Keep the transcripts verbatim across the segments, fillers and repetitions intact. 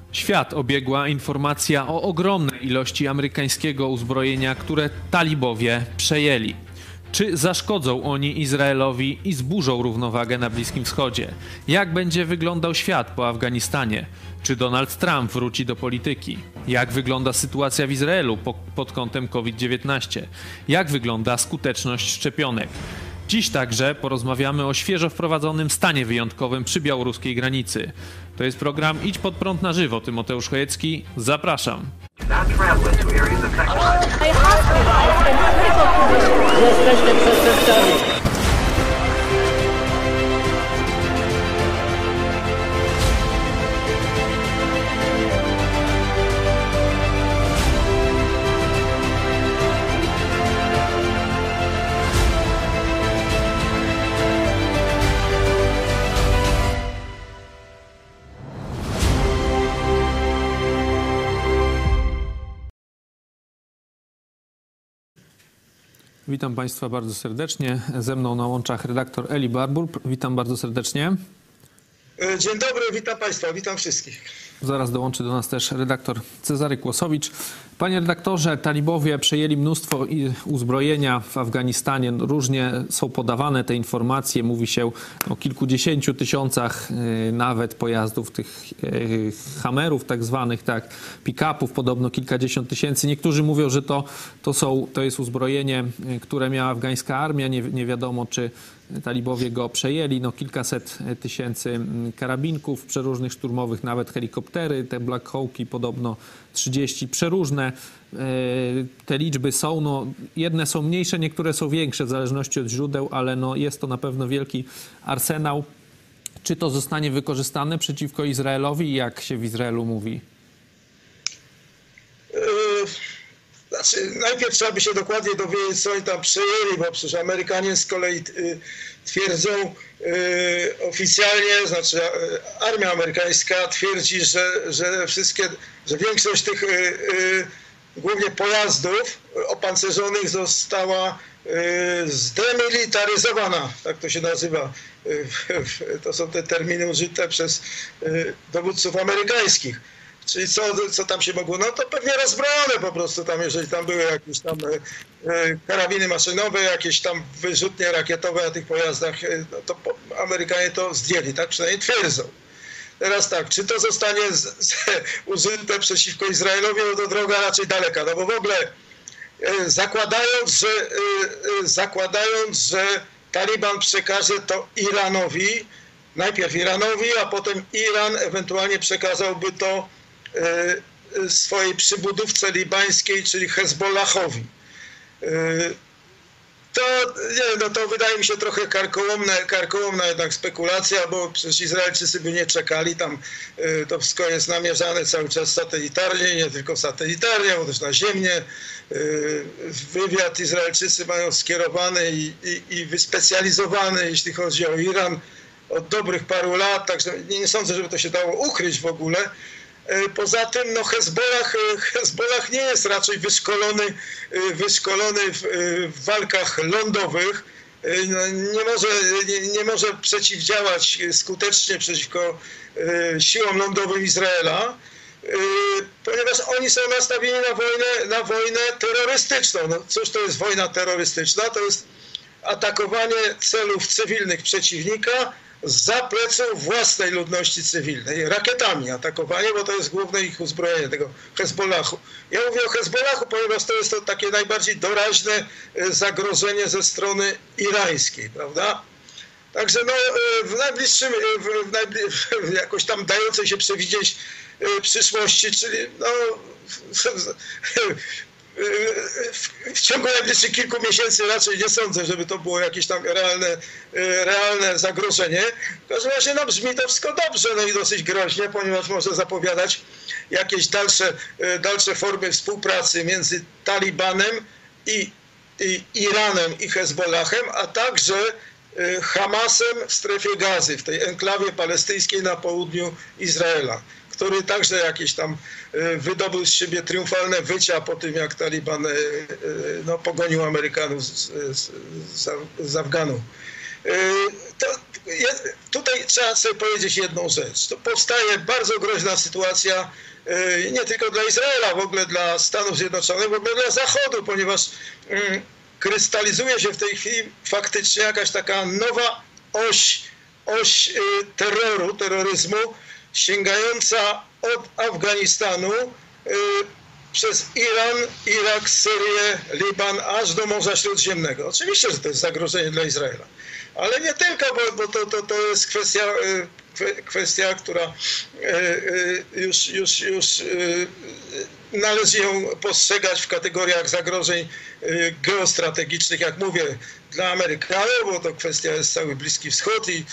Świat obiegła informacja o ogromnej ilości amerykańskiego uzbrojenia, które talibowie przejęli. Czy zaszkodzą oni Izraelowi i zburzą równowagę na Bliskim Wschodzie? Jak będzie wyglądał świat po Afganistanie? Czy Donald Trump wróci do polityki? Jak wygląda sytuacja w Izraelu po, pod kątem COVID dziewiętnaście? Jak wygląda skuteczność szczepionek? Dziś także porozmawiamy o świeżo wprowadzonym stanie wyjątkowym przy białoruskiej granicy. To jest program Idź Pod Prąd na żywo. Tymoteusz Chojecki. Zapraszam. Jesteśmy przestępcami. Witam Państwa bardzo serdecznie. Ze mną na łączach redaktor Eli Barbur. Witam bardzo serdecznie. Dzień dobry, witam Państwa, witam wszystkich. Zaraz dołączy do nas też redaktor Cezary Kłosowicz. Panie redaktorze, talibowie przejęli mnóstwo uzbrojenia w Afganistanie. Różnie są podawane te informacje. Mówi się o kilkudziesięciu tysiącach nawet pojazdów, tych Hammerów tak zwanych, tak, pick-upów, podobno kilkadziesiąt tysięcy. Niektórzy mówią, że to, to, są, to jest uzbrojenie, które miała afgańska armia. Nie, nie wiadomo, czy talibowie go przejęli. No, kilkaset tysięcy karabinków przeróżnych szturmowych, nawet helikoptery, te Black Hawki podobno trzydzieści, przeróżne. Te liczby są, no, jedne są mniejsze, niektóre są większe w zależności od źródeł, ale no, jest to na pewno wielki arsenał. Czy to zostanie wykorzystane przeciwko Izraelowi? Jak się w Izraelu mówi? Znaczy, najpierw trzeba by się dokładnie dowiedzieć, co oni tam przejęli, bo przecież Amerykanie z kolei twierdzą oficjalnie, znaczy armia amerykańska twierdzi, że, że wszystkie, że większość tych głównie pojazdów opancerzonych została zdemilitaryzowana, tak to się nazywa. To są te terminy użyte przez dowódców amerykańskich. Czyli co, co tam się mogło? No to pewnie rozbrojone po prostu tam, jeżeli tam były jakieś tam e, karabiny maszynowe, jakieś tam wyrzutnie rakietowe na tych pojazdach, e, no to po, Amerykanie to zdjęli, tak przynajmniej twierdzą. Teraz tak, czy to zostanie z, z, użyte przeciwko Izraelowi, no to droga raczej daleka, no bo w ogóle e, zakładając, że, e, e, zakładając, że Taliban przekaże to Iranowi, najpierw Iranowi, a potem Iran ewentualnie przekazałby to swojej przybudówce libańskiej, czyli Hezbollahowi. To, nie, no to wydaje mi się trochę karkołomne, karkołomna jednak spekulacja, bo przecież Izraelczycy by nie czekali, tam to wszystko jest namierzane cały czas satelitarnie, nie tylko satelitarnie, bo też naziemnie. Wywiad Izraelczycy mają skierowany i, i, i wyspecjalizowany, jeśli chodzi o Iran, od dobrych paru lat, także nie, nie sądzę, żeby to się dało ukryć w ogóle. Poza tym no Hezbollah, Hezbollah nie jest raczej wyszkolony, wyszkolony w, w walkach lądowych. No, nie, może, nie, nie może przeciwdziałać skutecznie przeciwko siłom lądowym Izraela, ponieważ oni są nastawieni na wojnę, na wojnę terrorystyczną. No, cóż to jest wojna terrorystyczna? To jest atakowanie celów cywilnych przeciwnika za pleców własnej ludności cywilnej, rakietami atakowanie, bo to jest główne ich uzbrojenie, tego Hezbollahu. Ja mówię o Hezbollahu, ponieważ to jest to takie najbardziej doraźne zagrożenie ze strony irańskiej, prawda? Także no, w najbliższym, w najbli... w jakoś tam dającej się przewidzieć przyszłości, czyli no, w ciągu najbliższych kilku miesięcy raczej nie sądzę, żeby to było jakieś tam realne, realne zagrożenie. W każdym razie no, brzmi to wszystko dobrze, no i dosyć groźnie, ponieważ może zapowiadać jakieś dalsze, dalsze formy współpracy między Talibanem i, i Iranem i Hezbollahem, a także Hamasem w strefie Gazy, w tej enklawie palestyńskiej na południu Izraela, który także jakieś tam wydobył z siebie triumfalne wycia po tym, jak Taliban no, pogonił Amerykanów z, z, z Afganu. To jest, tutaj trzeba sobie powiedzieć jedną rzecz. To powstaje bardzo groźna sytuacja nie tylko dla Izraela, w ogóle dla Stanów Zjednoczonych, w ogóle dla Zachodu, ponieważ krystalizuje się w tej chwili faktycznie jakaś taka nowa oś, oś terroru, terroryzmu, sięgająca od Afganistanu przez Iran, Irak, Syrię, Liban, aż do Morza Śródziemnego. Oczywiście, że to jest zagrożenie dla Izraela. Ale nie tylko, bo, bo to, to, to jest kwestia, kwestia która już, już, już należy ją postrzegać w kategoriach zagrożeń geostrategicznych, jak mówię, dla Amerykanów, bo to kwestia jest cały Bliski Wschód i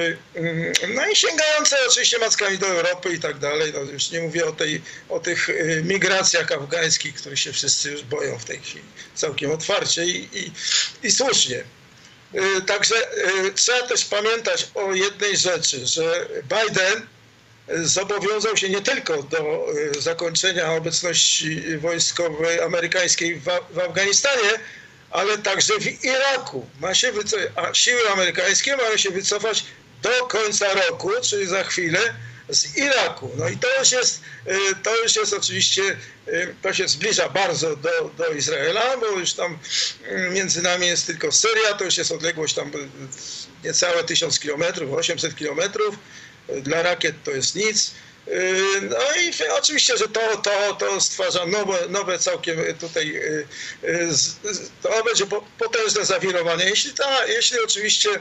no i sięgające oczywiście mackami do Europy i tak dalej. No już nie mówię o, tej, o tych migracjach afgańskich, których się wszyscy już boją w tej chwili całkiem otwarcie i, i, i słusznie. Także trzeba też pamiętać o jednej rzeczy, że Biden zobowiązał się nie tylko do zakończenia obecności wojskowej amerykańskiej w, w Afganistanie, ale także w Iraku. Ma się wycofać, a siły amerykańskie mają się wycofać do końca roku, czyli za chwilę, z Iraku. No i to już jest, to już jest oczywiście, to się zbliża bardzo do, do Izraela, bo już tam między nami jest tylko Syria, to już jest odległość tam niecałe tysiąc kilometrów, osiemset kilometrów. Dla rakiet to jest nic. No i oczywiście, że to, to, to stwarza nowe, nowe całkiem tutaj, to będzie potężne zawirowanie. Jeśli, ta, jeśli oczywiście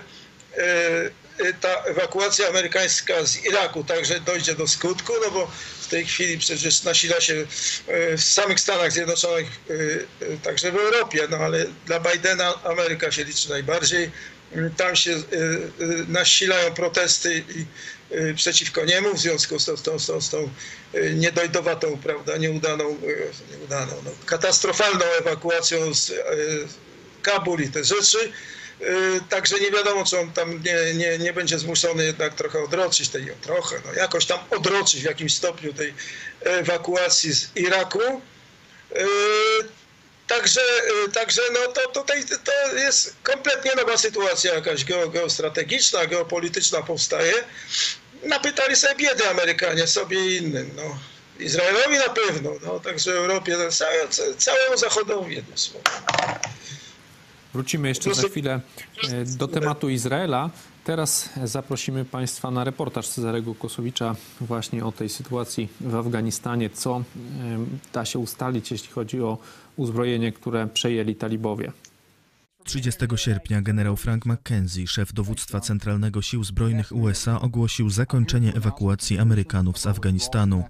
ta ewakuacja amerykańska z Iraku także dojdzie do skutku, no bo w tej chwili przecież nasila się w samych Stanach Zjednoczonych, także w Europie, no ale dla Bidena Ameryka się liczy najbardziej. Tam się nasilają protesty i przeciwko niemu w związku z tą, z tą, z tą, z tą niedojdowatą, prawda, nieudaną, nieudaną no, katastrofalną ewakuacją z Kabul i te rzeczy. Także nie wiadomo, czy on tam nie, nie, nie będzie zmuszony jednak trochę odroczyć tej, trochę, no jakoś tam odroczyć w jakimś stopniu tej ewakuacji z Iraku. Także, także no to tutaj to jest kompletnie nowa sytuacja jakaś geostrategiczna, geopolityczna powstaje. Napytali sobie biedy Amerykanie, sobie i innym. No. Izraelowi na pewno, no, także Europie, całe, całemu Zachodowi jedno słowo. Wrócimy jeszcze za chwilę do tematu Izraela. Teraz zaprosimy Państwa na reportaż Cezarego Kłosowicza właśnie o tej sytuacji w Afganistanie. Co da się ustalić, jeśli chodzi o uzbrojenie, które przejęli talibowie. trzydziestego sierpnia generał Frank McKenzie, szef dowództwa Centralnego Sił Zbrojnych U S A, ogłosił zakończenie ewakuacji Amerykanów z Afganistanu.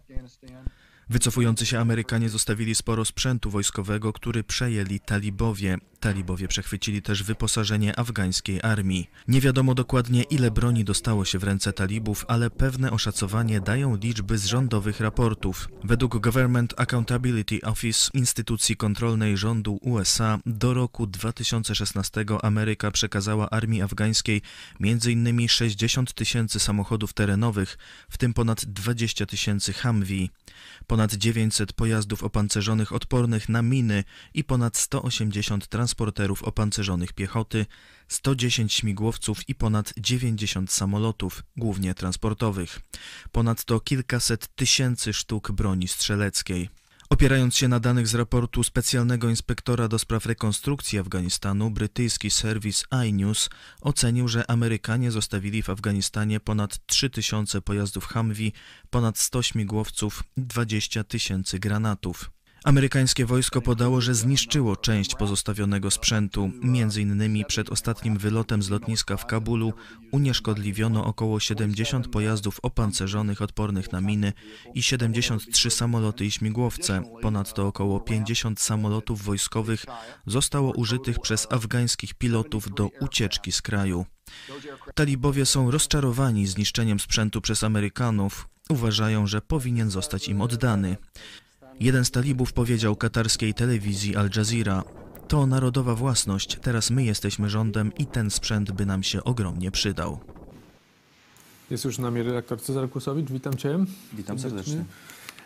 Wycofujący się Amerykanie zostawili sporo sprzętu wojskowego, który przejęli talibowie. Talibowie przechwycili też wyposażenie afgańskiej armii. Nie wiadomo dokładnie, ile broni dostało się w ręce talibów, ale pewne oszacowanie dają liczby z rządowych raportów. Według Government Accountability Office, instytucji kontrolnej rządu U S A, do roku dwa tysiące szesnastego Ameryka przekazała armii afgańskiej między innymi sześćdziesiąt tysięcy samochodów terenowych, w tym ponad dwadzieścia tysięcy Humvee, ponad dziewięćset pojazdów opancerzonych odpornych na miny i ponad sto osiemdziesiąt transporterów opancerzonych piechoty, sto dziesięć śmigłowców i ponad dziewięćdziesiąt samolotów, głównie transportowych. Ponadto kilkaset tysięcy sztuk broni strzeleckiej. Opierając się na danych z raportu specjalnego inspektora do spraw rekonstrukcji Afganistanu, brytyjski serwis iNews ocenił, że Amerykanie zostawili w Afganistanie ponad trzy tysiące pojazdów Humvee, ponad sto śmigłowców i dwadzieścia tysięcy granatów. Amerykańskie wojsko podało, że zniszczyło część pozostawionego sprzętu. Między innymi przed ostatnim wylotem z lotniska w Kabulu unieszkodliwiono około siedemdziesiąt pojazdów opancerzonych odpornych na miny i siedemdziesiąt trzy samoloty i śmigłowce. Ponadto około pięćdziesiąt samolotów wojskowych zostało użytych przez afgańskich pilotów do ucieczki z kraju. Talibowie są rozczarowani zniszczeniem sprzętu przez Amerykanów. Uważają, że powinien zostać im oddany. Jeden z talibów powiedział katarskiej telewizji Al Jazeera: to narodowa własność, teraz my jesteśmy rządem i ten sprzęt by nam się ogromnie przydał. Jest już z nami redaktor Cezary Kłosowicz, witam Cię. Witam serdecznie.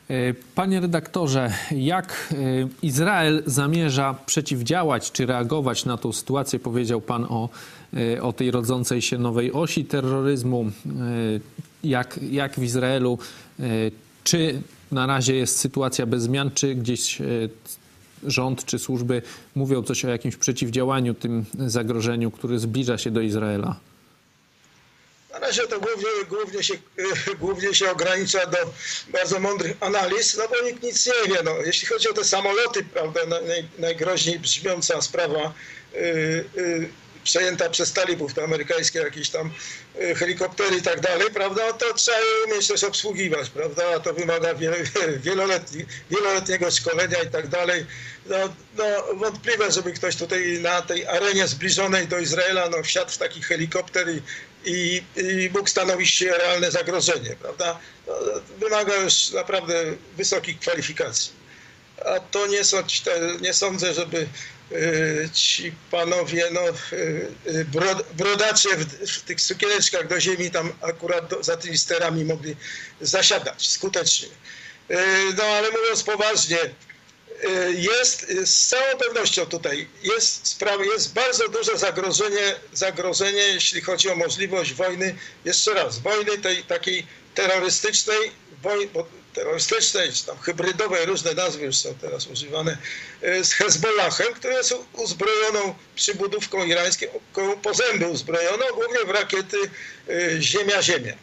Panie redaktorze, jak Izrael zamierza przeciwdziałać czy reagować na tą sytuację? Powiedział pan o, o tej rodzącej się nowej osi terroryzmu. Jak, jak w Izraelu, czy na razie jest sytuacja bez zmian, czy gdzieś rząd czy służby mówią coś o jakimś przeciwdziałaniu tym zagrożeniu, które zbliża się do Izraela? Na razie to głównie, głównie, się, głównie się ogranicza do bardzo mądrych analiz, no bo nikt nic nie wie. No, jeśli chodzi o te samoloty, prawda, naj, najgroźniej brzmiąca sprawa yy, yy, przejęta przez talibów, te amerykańskie jakieś tam yy, helikoptery i tak dalej, prawda, to trzeba je umieć też obsługiwać, prawda, a to wymaga wiele, wieloletni, wieloletniego szkolenia i tak dalej. No, no wątpliwe, żeby ktoś tutaj na tej arenie zbliżonej do Izraela no, wsiadł w taki helikopter i I, i mógł stanowić realne zagrożenie, prawda? No, wymaga już naprawdę wysokich kwalifikacji. A to nie, są, nie sądzę, żeby y, ci panowie, no, y, brod, brodacze w, w tych sukieneczkach do ziemi tam akurat do, za tymi sterami mogli zasiadać skutecznie. Y, no ale mówiąc poważnie, jest z całą pewnością tutaj jest, sprawa, jest bardzo duże zagrożenie, zagrożenie, jeśli chodzi o możliwość wojny, jeszcze raz, wojny tej takiej terrorystycznej, woj, bo terrorystycznej, czy tam hybrydowej, różne nazwy już są teraz używane, z Hezbollahem, który jest uzbrojoną przybudówką irańską, po zęby uzbrojoną, głównie w rakiety Ziemia-Ziemia.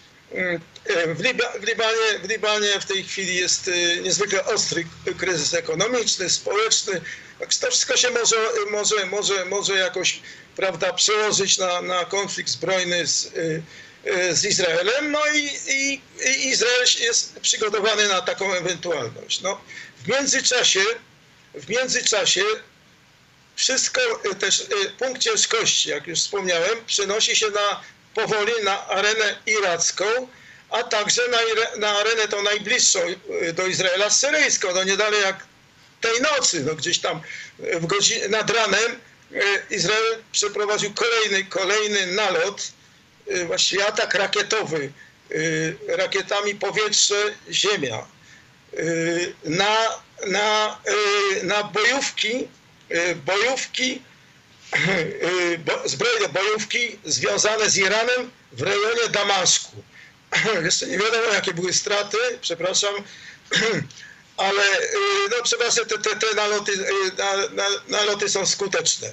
W, Liba, w, Libanie, w Libanie w tej chwili jest niezwykle ostry kryzys ekonomiczny, społeczny. To wszystko się może, może, może, może jakoś, prawda, przełożyć na, na konflikt zbrojny z, z Izraelem. No i, i, i Izrael jest przygotowany na taką ewentualność. No, w międzyczasie, w międzyczasie wszystko, też punkt ciężkości, jak już wspomniałem, przenosi się na powoli na arenę iracką, a także na, na arenę tą najbliższą do Izraela syryjską. No nie dalej jak tej nocy, no gdzieś tam w godzinie, nad ranem Izrael przeprowadził kolejny, kolejny nalot, właściwie atak rakietowy, rakietami powietrze-ziemia na, na, na bojówki, bojówki zbrojne bojówki związane z Iranem w rejonie Damaszku. Jeszcze nie wiadomo, jakie były straty, przepraszam, ale no, przepraszam, te, te, te naloty, na, na, naloty są skuteczne.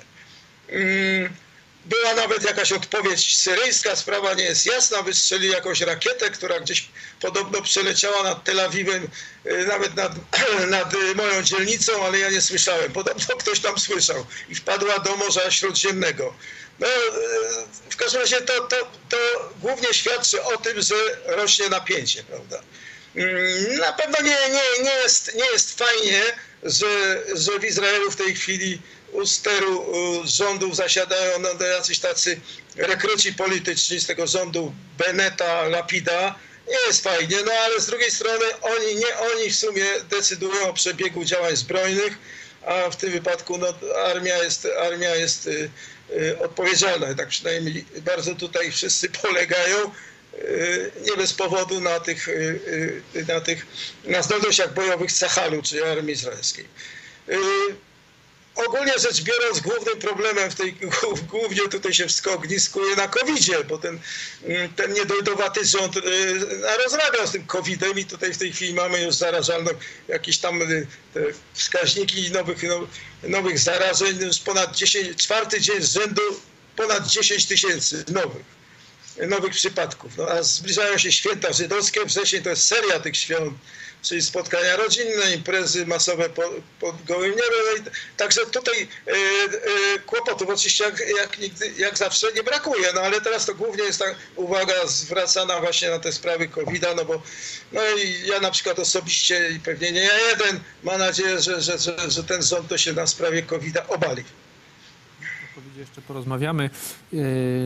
Była nawet jakaś odpowiedź syryjska, sprawa nie jest jasna, wystrzeli jakąś rakietę, która gdzieś podobno przeleciała nad Tel Awiwem, nawet nad, nad moją dzielnicą, ale ja nie słyszałem. Podobno ktoś tam słyszał i wpadła do Morza Śródziemnego. No, w każdym razie to, to, to głównie świadczy o tym, że rośnie napięcie, prawda? Na pewno nie, nie, nie, jest, nie jest fajnie, że, że w Izraelu w tej chwili u steru rządów zasiadają no, jacyś tacy rekruci polityczni z tego rządu Beneta, Lapida. Nie jest fajnie, no ale z drugiej strony oni, nie oni w sumie decydują o przebiegu działań zbrojnych, a w tym wypadku no, armia jest, armia jest y, y, odpowiedzialna. Tak przynajmniej bardzo tutaj wszyscy polegają, y, nie bez powodu na tych, y, y, na tych na zdolnościach bojowych Cahalu, czyli armii izraelskiej. Y, Ogólnie rzecz biorąc, głównym problemem w tej, głównie tutaj się wszystko ogniskuje na kowidzie, bo ten, ten niedojdowaty rząd rozrabiał z tym kowidem i tutaj w tej chwili mamy już zarażalność, jakieś tam te wskaźniki nowych, nowych zarażeń, już ponad dziesięć, czwarty dzień z rzędu ponad dziesięć tysięcy nowych, nowych przypadków. No, a zbliżają się święta żydowskie, wrzesień to jest seria tych świąt, czyli spotkania rodzinne, imprezy masowe pod, pod gołym niebem. Także tutaj e, e, kłopotów oczywiście jak, jak, nigdy, jak zawsze nie brakuje, no ale teraz to głównie jest ta uwaga zwracana właśnie na te sprawy kowida, no bo no i ja na przykład osobiście i pewnie nie ja jeden, mam nadzieję, że, że, że, że ten rząd to się na sprawie kowida obali. O covidzie jeszcze porozmawiamy.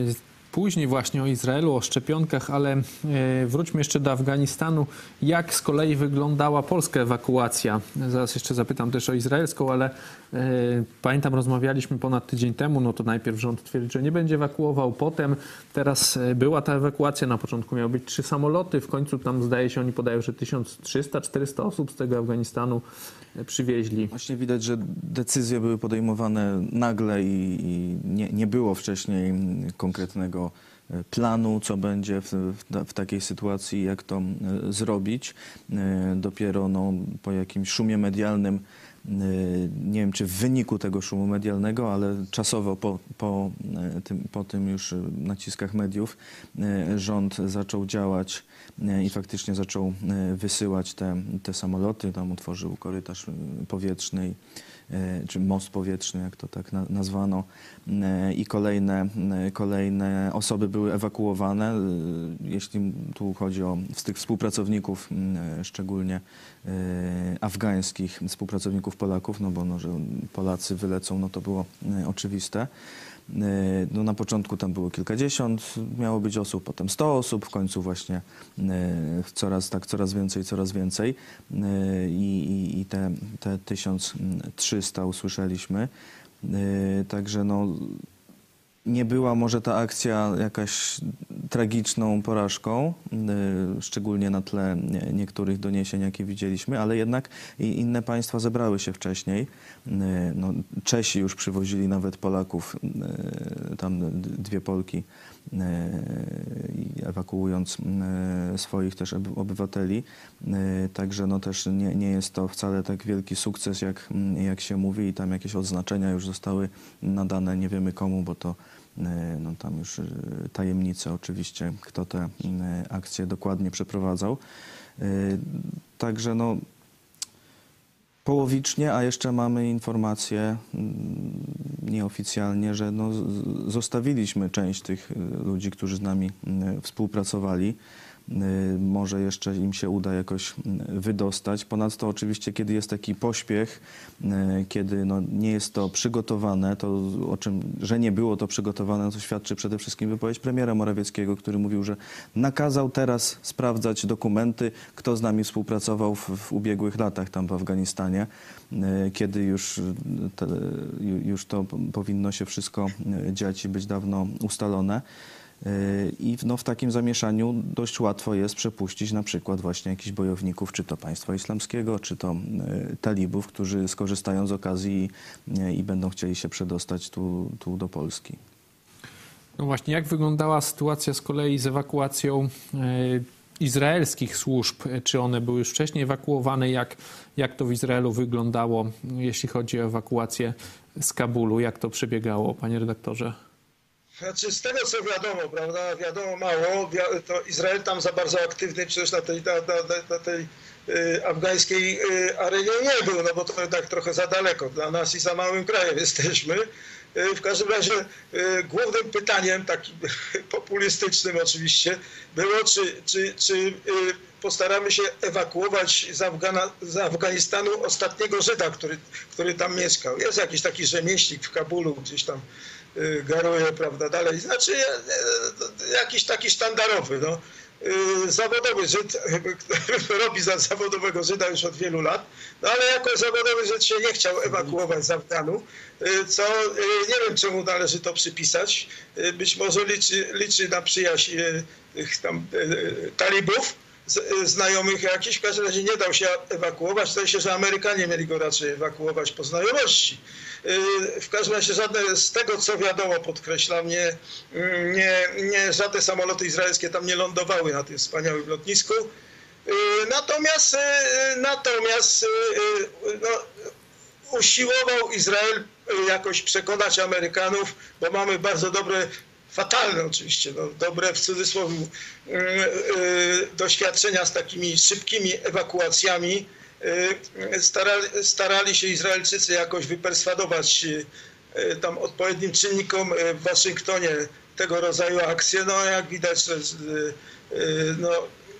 później właśnie o Izraelu, o szczepionkach, ale e, wróćmy jeszcze do Afganistanu. Jak z kolei wyglądała polska ewakuacja? Zaraz jeszcze zapytam też o izraelską, ale e, pamiętam, rozmawialiśmy ponad tydzień temu, no to najpierw rząd twierdził, że nie będzie ewakuował, potem teraz była ta ewakuacja, na początku miały być trzy samoloty, w końcu tam zdaje się, oni podają, że tysiąc trzysta czterysta osób z tego Afganistanu przywieźli. Właśnie widać, że decyzje były podejmowane nagle i, i nie, nie było wcześniej konkretnego planu, co będzie w, w, w takiej sytuacji, jak to e, zrobić. E, dopiero no, po jakimś szumie medialnym, e, nie wiem czy w wyniku tego szumu medialnego, ale czasowo po, po, e, tym, po tym już naciskach mediów e, rząd zaczął działać e, i faktycznie zaczął e, wysyłać te, te samoloty. Tam utworzył korytarz powietrzny, czy most powietrzny, jak to tak nazwano, i kolejne, kolejne osoby były ewakuowane. Jeśli tu chodzi o z tych współpracowników, szczególnie afgańskich współpracowników Polaków, no bo no, że Polacy wylecą, no to było oczywiste. No, na początku tam było kilkadziesiąt, miało być osób, potem sto osób, w końcu właśnie coraz tak, coraz więcej, coraz więcej i, i, i te, te tysiąc trzysta usłyszeliśmy. Także no, nie była może ta akcja jakaś tragiczną porażką, szczególnie na tle niektórych doniesień, jakie widzieliśmy, ale jednak inne państwa zebrały się wcześniej. No, Czesi już przywozili nawet Polaków, tam dwie Polki, ewakuując swoich też obywateli. Także no też nie, nie jest to wcale tak wielki sukces, jak, jak się mówi, i tam jakieś odznaczenia już zostały nadane, nie wiemy komu, bo to no tam już tajemnice oczywiście, kto te akcje dokładnie przeprowadzał. Także no połowicznie, a jeszcze mamy informację nieoficjalnie, że no zostawiliśmy część tych ludzi, którzy z nami współpracowali. Może jeszcze im się uda jakoś wydostać. Ponadto oczywiście, kiedy jest taki pośpiech, kiedy no nie jest to przygotowane, to o czym, że nie było to przygotowane, to świadczy przede wszystkim wypowiedź premiera Morawieckiego, który mówił, że nakazał teraz sprawdzać dokumenty, kto z nami współpracował w, w ubiegłych latach tam w Afganistanie, kiedy już, te, już to powinno się wszystko dziać i być dawno ustalone. I no, w takim zamieszaniu dość łatwo jest przepuścić na przykład właśnie jakichś bojowników, czy to państwa islamskiego, czy to y, talibów, którzy skorzystają z okazji y, i będą chcieli się przedostać tu, tu do Polski. No właśnie, jak wyglądała sytuacja z kolei z ewakuacją y, izraelskich służb? Czy one były już wcześniej ewakuowane? Jak, jak to w Izraelu wyglądało, jeśli chodzi o ewakuację z Kabulu? Jak to przebiegało, panie redaktorze? Znaczy, z tego co wiadomo, prawda, wiadomo mało, to Izrael tam za bardzo aktywny przecież na tej, na, na, na tej y, afgańskiej y, arenie nie był, no bo to jednak trochę za daleko dla nas i za małym krajem jesteśmy. Y, w każdym razie y, głównym pytaniem, takim populistycznym oczywiście, było, czy, czy, czy y, postaramy się ewakuować z, Afgana, z Afganistanu ostatniego Żyda, który, który tam mieszkał. Jest jakiś taki rzemieślnik w Kabulu, gdzieś tam garuje, prawda, dalej. Znaczy jakiś taki sztandarowy, no. Zawodowy Żyd, który robi za zawodowego Żyda już od wielu lat, no ale jako zawodowy Żyd się nie chciał ewakuować z Afganu, co nie wiem czemu należy to przypisać. Być może liczy, liczy na przyjaźń tych tam talibów, znajomych jakichś, w każdym razie nie dał się ewakuować. Zdaje się, że Amerykanie mieli go raczej ewakuować po znajomości. W każdym razie żadne, z tego co wiadomo, podkreślam, nie, nie, nie, żadne samoloty izraelskie tam nie lądowały na tym wspaniałym lotnisku. Natomiast, natomiast no, usiłował Izrael jakoś przekonać Amerykanów, bo mamy bardzo dobre, fatalne oczywiście, no, dobre w cudzysłowie yy, yy, doświadczenia z takimi szybkimi ewakuacjami. Yy, starali, starali się Izraelczycy jakoś wyperswadować yy, tam odpowiednim czynnikom w Waszyngtonie tego rodzaju akcje. No jak widać, yy, yy, no,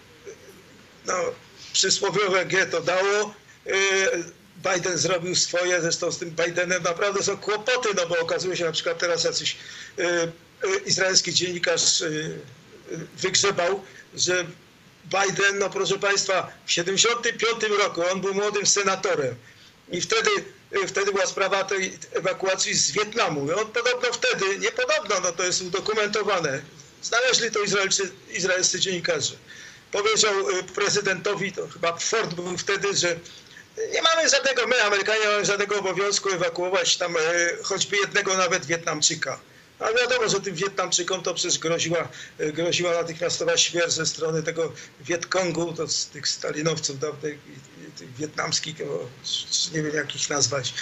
no, przysłowiowe G to dało. Yy, Biden zrobił swoje, zresztą z tym Bidenem naprawdę są kłopoty, no bo okazuje się na przykład teraz jacyś yy, izraelski dziennikarz wygrzebał, że Biden, no proszę Państwa, w siedemdziesiątym piątym roku, on był młodym senatorem i wtedy, wtedy była sprawa tej ewakuacji z Wietnamu. I on podobno wtedy, nie podobno, no to jest udokumentowane, znaleźli to Izraelcy, izraelscy dziennikarze. Powiedział prezydentowi, to chyba Ford był wtedy, że nie mamy żadnego, my Amerykanie nie mamy żadnego obowiązku ewakuować tam choćby jednego nawet Wietnamczyka. A wiadomo, że tym Wietnamczykom to przecież groziła, groziła natychmiastowa śmierć ze strony tego Wietkongu, to z tych stalinowców dawnych, tych wietnamskich, nie wiem jak ich nazwać.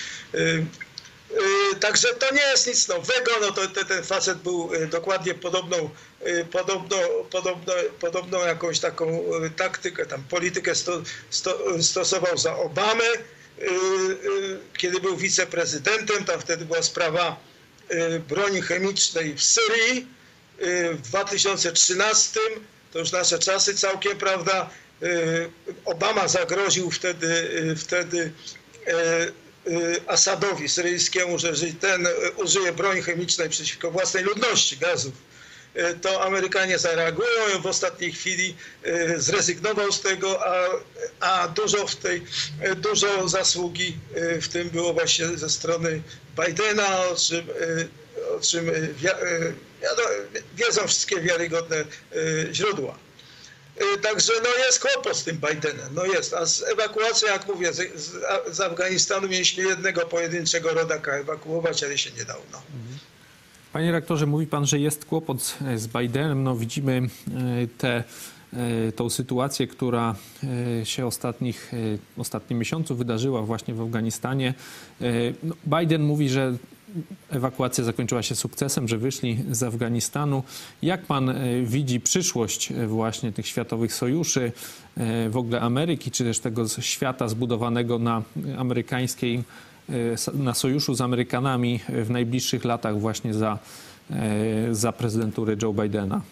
Także to nie jest nic nowego, no to ten, ten facet był dokładnie podobną, podobno, podobno, podobną jakąś taką taktykę, tam politykę sto, sto, stosował za Obamę, kiedy był wiceprezydentem, tam wtedy była sprawa broni chemicznej w Syrii w dwa tysiące trzynastym, to już nasze czasy całkiem, prawda, Obama zagroził wtedy, wtedy Asadowi syryjskiemu, że jeżeli ten użyje broni chemicznej przeciwko własnej ludności, gazów, to Amerykanie zareagują i w ostatniej chwili zrezygnował z tego, a, a dużo, w tej, dużo zasługi w tym było właśnie ze strony Bidena, o czym, o czym wiedzą wszystkie wiarygodne źródła. Także no jest kłopot z tym Bidenem, no jest, a z ewakuacją, jak mówię, z, z, z Afganistanu mieliśmy jednego pojedynczego rodaka ewakuować, ale się nie dało. No. Panie rektorze, mówi pan, że jest kłopot z Bidenem. No, widzimy tę tą sytuację, która się ostatnich, ostatnim miesiącu wydarzyła właśnie w Afganistanie. No, Biden mówi, że ewakuacja zakończyła się sukcesem, że wyszli z Afganistanu. Jak pan widzi przyszłość właśnie tych światowych sojuszy, w ogóle Ameryki, czy też tego świata zbudowanego na amerykańskiej, na sojuszu z Amerykanami w najbliższych latach właśnie za, za prezydentury Joe Bidena?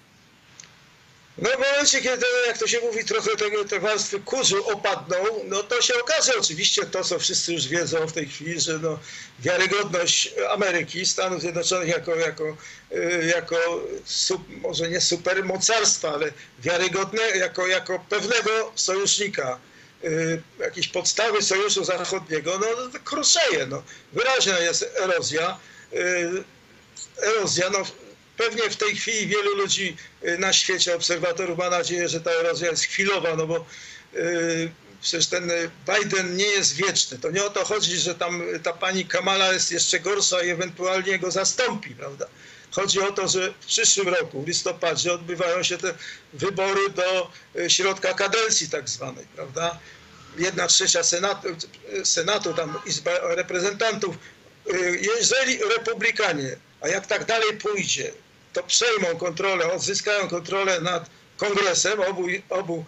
No w momencie, kiedy, jak to się mówi, trochę te, te warstwy kurzu opadną, no to się okaże oczywiście to, co wszyscy już wiedzą w tej chwili, że no, wiarygodność Ameryki, Stanów Zjednoczonych jako, jako, jako sub, może nie supermocarstwa, ale wiarygodne jako, jako pewnego sojusznika, jakieś podstawy Sojuszu Zachodniego, no to kruszeje. No. Wyraźna jest erozja. Erozja, no pewnie w tej chwili wielu ludzi na świecie, obserwatorów, ma nadzieję, że ta erozja jest chwilowa, no bo yy, przecież ten Biden nie jest wieczny. To nie o to chodzi, że tam ta pani Kamala jest jeszcze gorsza i ewentualnie go zastąpi, prawda? Chodzi o to, że w przyszłym roku, w listopadzie, odbywają się te wybory do środka kadencji tak zwanej, prawda? Jedna trzecia senatu, senatu tam Izba Reprezentantów. Jeżeli republikanie, a jak tak dalej pójdzie, to przejmą kontrolę, odzyskają kontrolę nad kongresem, obu, obu,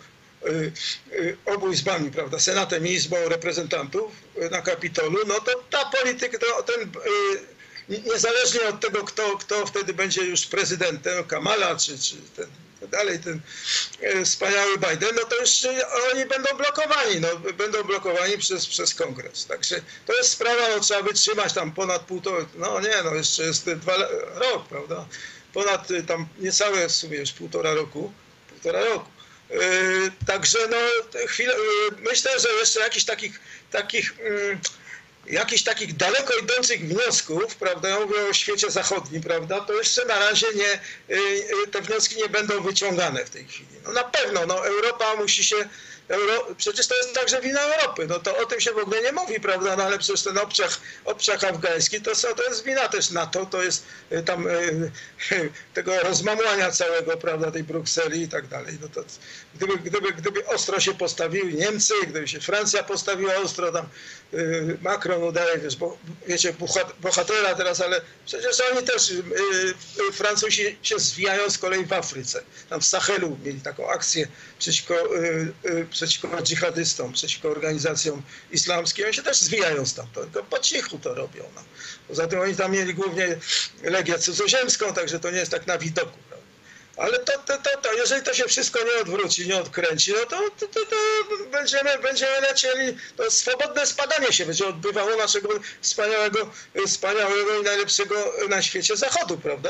obu izbami, prawda, Senatem i Izbą Reprezentantów na Kapitolu, no to ta polityka, to ten, niezależnie od tego, kto, kto wtedy będzie już prezydentem, Kamala czy, czy ten, dalej ten wspaniały Biden, no to już oni będą blokowani, no, będą blokowani przez, przez kongres. Także to jest sprawa, no, trzeba wytrzymać tam ponad półtora, no nie, no jeszcze jest dwa rok, prawda? Ponad tam niecałe w sumie już półtora roku, półtora roku. Yy, także no chwilę, yy, myślę, że jeszcze jakichś takich, takich yy, jakichś takich daleko idących wniosków, prawda, ja mówię o świecie zachodnim, prawda, to jeszcze na razie nie, te wnioski nie będą wyciągane w tej chwili. No na pewno, no Europa musi się, Euro, przecież to jest także wina Europy, no to o tym się w ogóle nie mówi, prawda, no ale przecież ten obszar, obszar afgański, to, to jest wina też NATO, to jest tam tego rozmamłania całego, prawda, tej Brukseli i tak dalej. No to gdyby, gdyby, gdyby ostro się postawiły Niemcy, gdyby się Francja postawiła ostro, tam Macron udaje, wiesz, bo, wiecie, bohatera teraz, ale przecież oni też, Francuzi się zwijają z kolei w Afryce, tam w Sahelu mieli taką akcję przeciwko, przeciwko dżihadystom, przeciwko organizacjom islamskim, oni się też zwijają stamtąd, tylko po cichu to robią. No. Poza tym oni tam mieli głównie legię cudzoziemską, także to nie jest tak na widoku. Prawda? Ale to, to, to, to, jeżeli to się wszystko nie odwróci, nie odkręci, no to, to, to, to będziemy, będziemy lecieli, to swobodne spadanie się będzie odbywało naszego wspaniałego, wspaniałego i najlepszego na świecie Zachodu, prawda?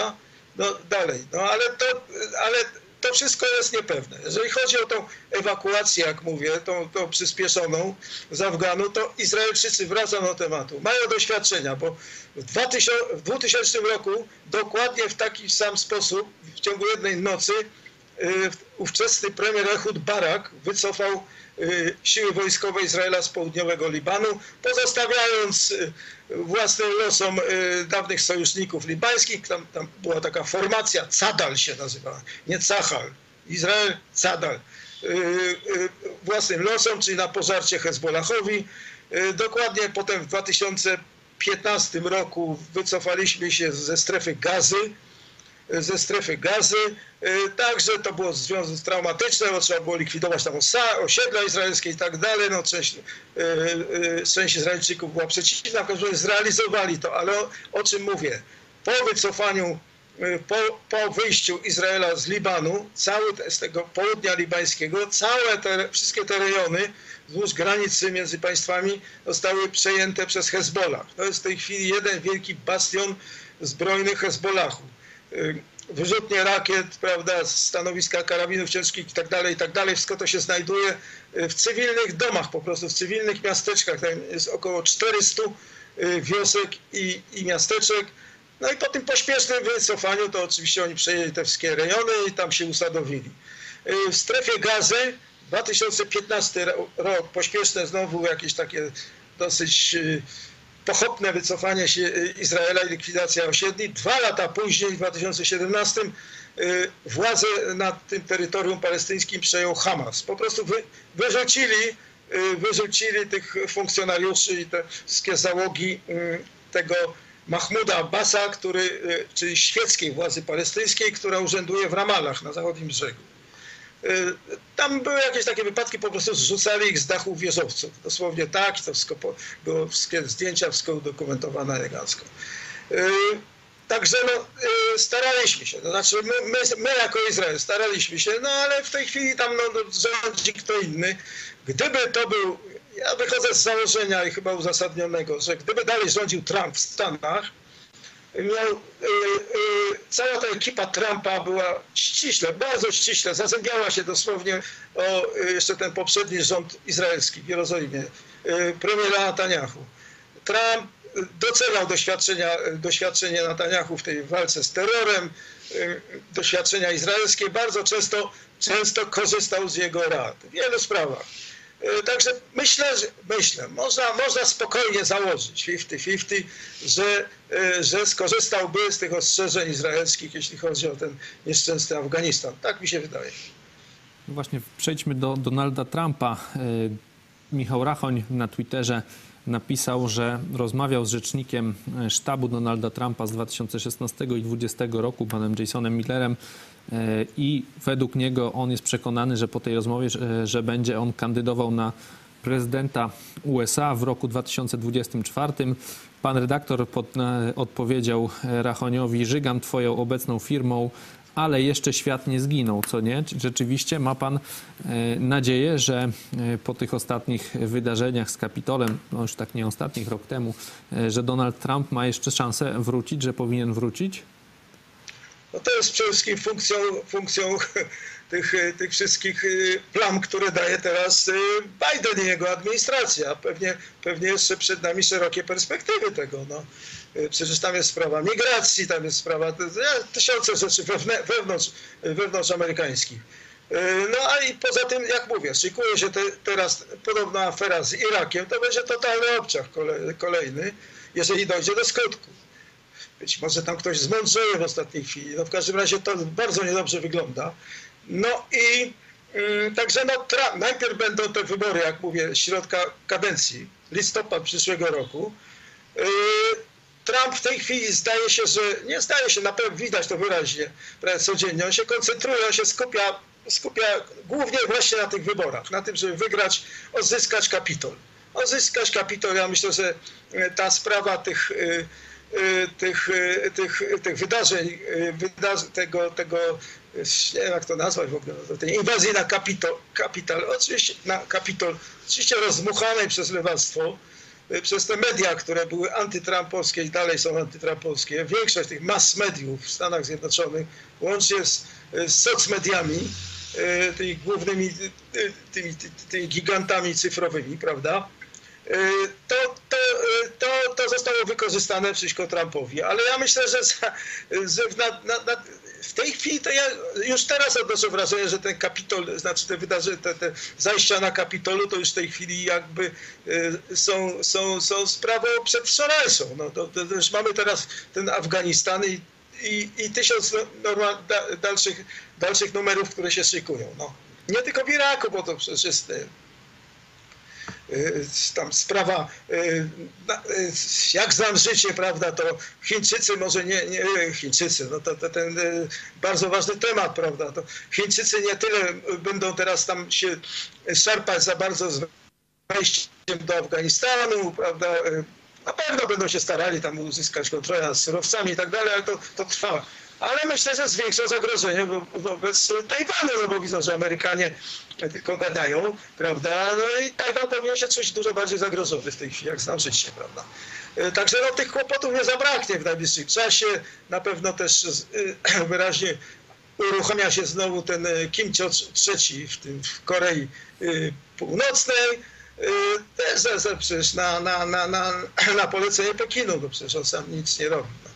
no dalej. No ale to, ale to wszystko jest niepewne. Jeżeli chodzi o tą ewakuację, jak mówię, tą, tą przyspieszoną z Afganu, to Izraelczycy, wracam do tematu, mają doświadczenia, bo w dwutysięcznym roku dokładnie w taki sam sposób, w ciągu jednej nocy, ówczesny premier Ehud Barak wycofał siły wojskowe Izraela z południowego Libanu, pozostawiając własnym losom dawnych sojuszników libańskich. Tam, tam była taka formacja, Cadal się nazywała, nie Cahal. Izrael, Cadal. Własnym losom, czyli na pożarcie Hezbollahowi. Dokładnie potem w dwa tysiące piętnastym roku wycofaliśmy się ze strefy Gazy, ze strefy Gazy. Także to było związane z traumatyczne, bo trzeba było likwidować tam osiedla izraelskie i tak dalej. No, część, część Izraelczyków była przeciwna, w każdym razie zrealizowali to, ale o, o czym mówię? Po wycofaniu, po, po wyjściu Izraela z Libanu, cały te, z tego południa libańskiego, całe te, wszystkie te rejony wzdłuż granicy między państwami zostały przejęte przez Hezbollah. To jest w tej chwili jeden wielki bastion zbrojny Hezbollahu. Wyrzutnie rakiet, prawda, stanowiska karabinów ciężkich i tak dalej, i tak dalej. Wszystko to się znajduje w cywilnych domach, po prostu w cywilnych miasteczkach. Tam jest około czterysta wiosek i, i miasteczek. No i po tym pośpiesznym wycofaniu to oczywiście oni przejęli te wszystkie rejony i tam się usadowili. W strefie Gazy dwa tysiące piętnasty rok, pośpieszne znowu jakieś takie dosyć pochopne wycofanie się Izraela i likwidacja osiedli. Dwa lata później, w dwa tysiące siedemnastym, władzę nad tym terytorium palestyńskim przejął Hamas. Po prostu wy, wyrzucili, wyrzucili tych funkcjonariuszy i te wszystkie załogi tego Mahmuda Abbasa, który, czyli świeckiej władzy palestyńskiej, która urzęduje w Ramallah na zachodnim brzegu. Tam były jakieś takie wypadki, po prostu zrzucali ich z dachów wieżowców. Dosłownie tak, to wszystko było, wszystkie zdjęcia, wszystko udokumentowane elegancko. Także no, staraliśmy się, to znaczy my, my, my jako Izrael staraliśmy się, no ale w tej chwili tam no, rządzi kto inny. Gdyby to był, ja wychodzę z założenia i chyba uzasadnionego, że gdyby dalej rządził Trump w Stanach, miał, y, y, cała ta ekipa Trumpa była ściśle, bardzo ściśle, zazębiała się dosłownie o y, jeszcze ten poprzedni rząd izraelski w Jerozolimie, y, premiera Netanyahu. Trump doceniał doświadczenia, doświadczenie Netanyahu w tej walce z terrorem, y, doświadczenia izraelskie, bardzo często, często korzystał z jego rad w wielu sprawach. Także myślę, że myślę, można, można spokojnie założyć pięćdziesiąt pięćdziesiąt, że, że skorzystałby z tych ostrzeżeń izraelskich, jeśli chodzi o ten nieszczęsny Afganistan. Tak mi się wydaje. Właśnie przejdźmy do Donalda Trumpa. Michał Rachoń na Twitterze napisał, że rozmawiał z rzecznikiem sztabu Donalda Trumpa z dwa tysiące szesnastego i dwa tysiące dwudziestego roku, panem Jasonem Millerem, i według niego on jest przekonany, że po tej rozmowie, że, że będzie on kandydował na prezydenta U S A w roku dwa tysiące dwudziestym czwartym. Pan redaktor pod, odpowiedział Rachoniowi: żygam twoją obecną firmą, ale jeszcze świat nie zginął, co nie? Czy rzeczywiście ma pan nadzieję, że po tych ostatnich wydarzeniach z Kapitolem, no już tak nie ostatnich, rok temu, że Donald Trump ma jeszcze szansę wrócić, że powinien wrócić? No to jest przede wszystkim funkcją, funkcją tych, tych wszystkich plam, które daje teraz Biden i jego administracja. Pewnie, pewnie jeszcze przed nami szerokie perspektywy tego. No. Przecież tam jest sprawa migracji, tam jest sprawa tysiące rzeczy wewnątrz, wewnątrz amerykańskich. No a i poza tym, jak mówię, szykuje się te, teraz podobna afera z Irakiem, to będzie totalny obciach kolejny, jeżeli dojdzie do skutku. Być może tam ktoś zmądrzeje w ostatniej chwili. No w każdym razie to bardzo niedobrze wygląda. No i yy, także no, Trump, najpierw będą te wybory, jak mówię, środka kadencji, listopad przyszłego roku. Yy, Trump w tej chwili zdaje się, że, nie zdaje się, na pewno widać to wyraźnie, prawie codziennie, on się koncentruje, on się skupia, skupia głównie właśnie na tych wyborach, na tym, żeby wygrać, odzyskać Kapitol. Odzyskać Kapitol, ja myślę, że ta sprawa tych... Yy, Tych, tych, tych wydarzeń, wydarzeń tego, tego, nie wiem jak to nazwać w ogóle, tej inwazji na Kapitol, Kapitol, oczywiście, na Kapitol, oczywiście rozdmuchanej przez lewactwo, przez te media, które były antytrampowskie i dalej są antytrampowskie, większość tych mass mediów w Stanach Zjednoczonych, łącznie z, z socmediami, tymi głównymi, tymi, tymi gigantami cyfrowymi, prawda? To, to, to, to zostało wykorzystane przeciwko Trumpowi, ale ja myślę, że, za, że na, na, na, w tej chwili to ja już teraz odnoszę wrażenie, że ten Kapitol, znaczy te wydarzenia, te, te zajścia na Kapitolu to już w tej chwili jakby są, są, są sprawą przedwczorajszą. No, to, to już mamy teraz ten Afganistan i, i, i tysiąc normal, da, dalszych, dalszych numerów, które się szykują. No. Nie tylko w Iraku, bo to przecież jest tam sprawa, jak znam życie, prawda, to Chińczycy, może nie, nie Chińczycy, no to, to ten bardzo ważny temat, prawda, to Chińczycy nie tyle będą teraz tam się szarpać za bardzo z wejściem do Afganistanu, prawda, na pewno będą się starali tam uzyskać kontrolę nad surowcami i tak dalej, ale to, to trwa. Ale myślę, że zwiększa zagrożenie wobec Tajwanu, no bo widzą, że Amerykanie tylko gadają, prawda? No i Tajwan powinien się czuć dużo bardziej zagrożony w tej chwili, jak znam życie, prawda? Także no, tych kłopotów nie zabraknie w najbliższym czasie. Na pewno też wyraźnie uruchamia się znowu ten Kim trzeci w, tym, w Korei Północnej. Też przecież na, na, na, na, na polecenie Pekinu, bo przecież on sam nic nie robi. No.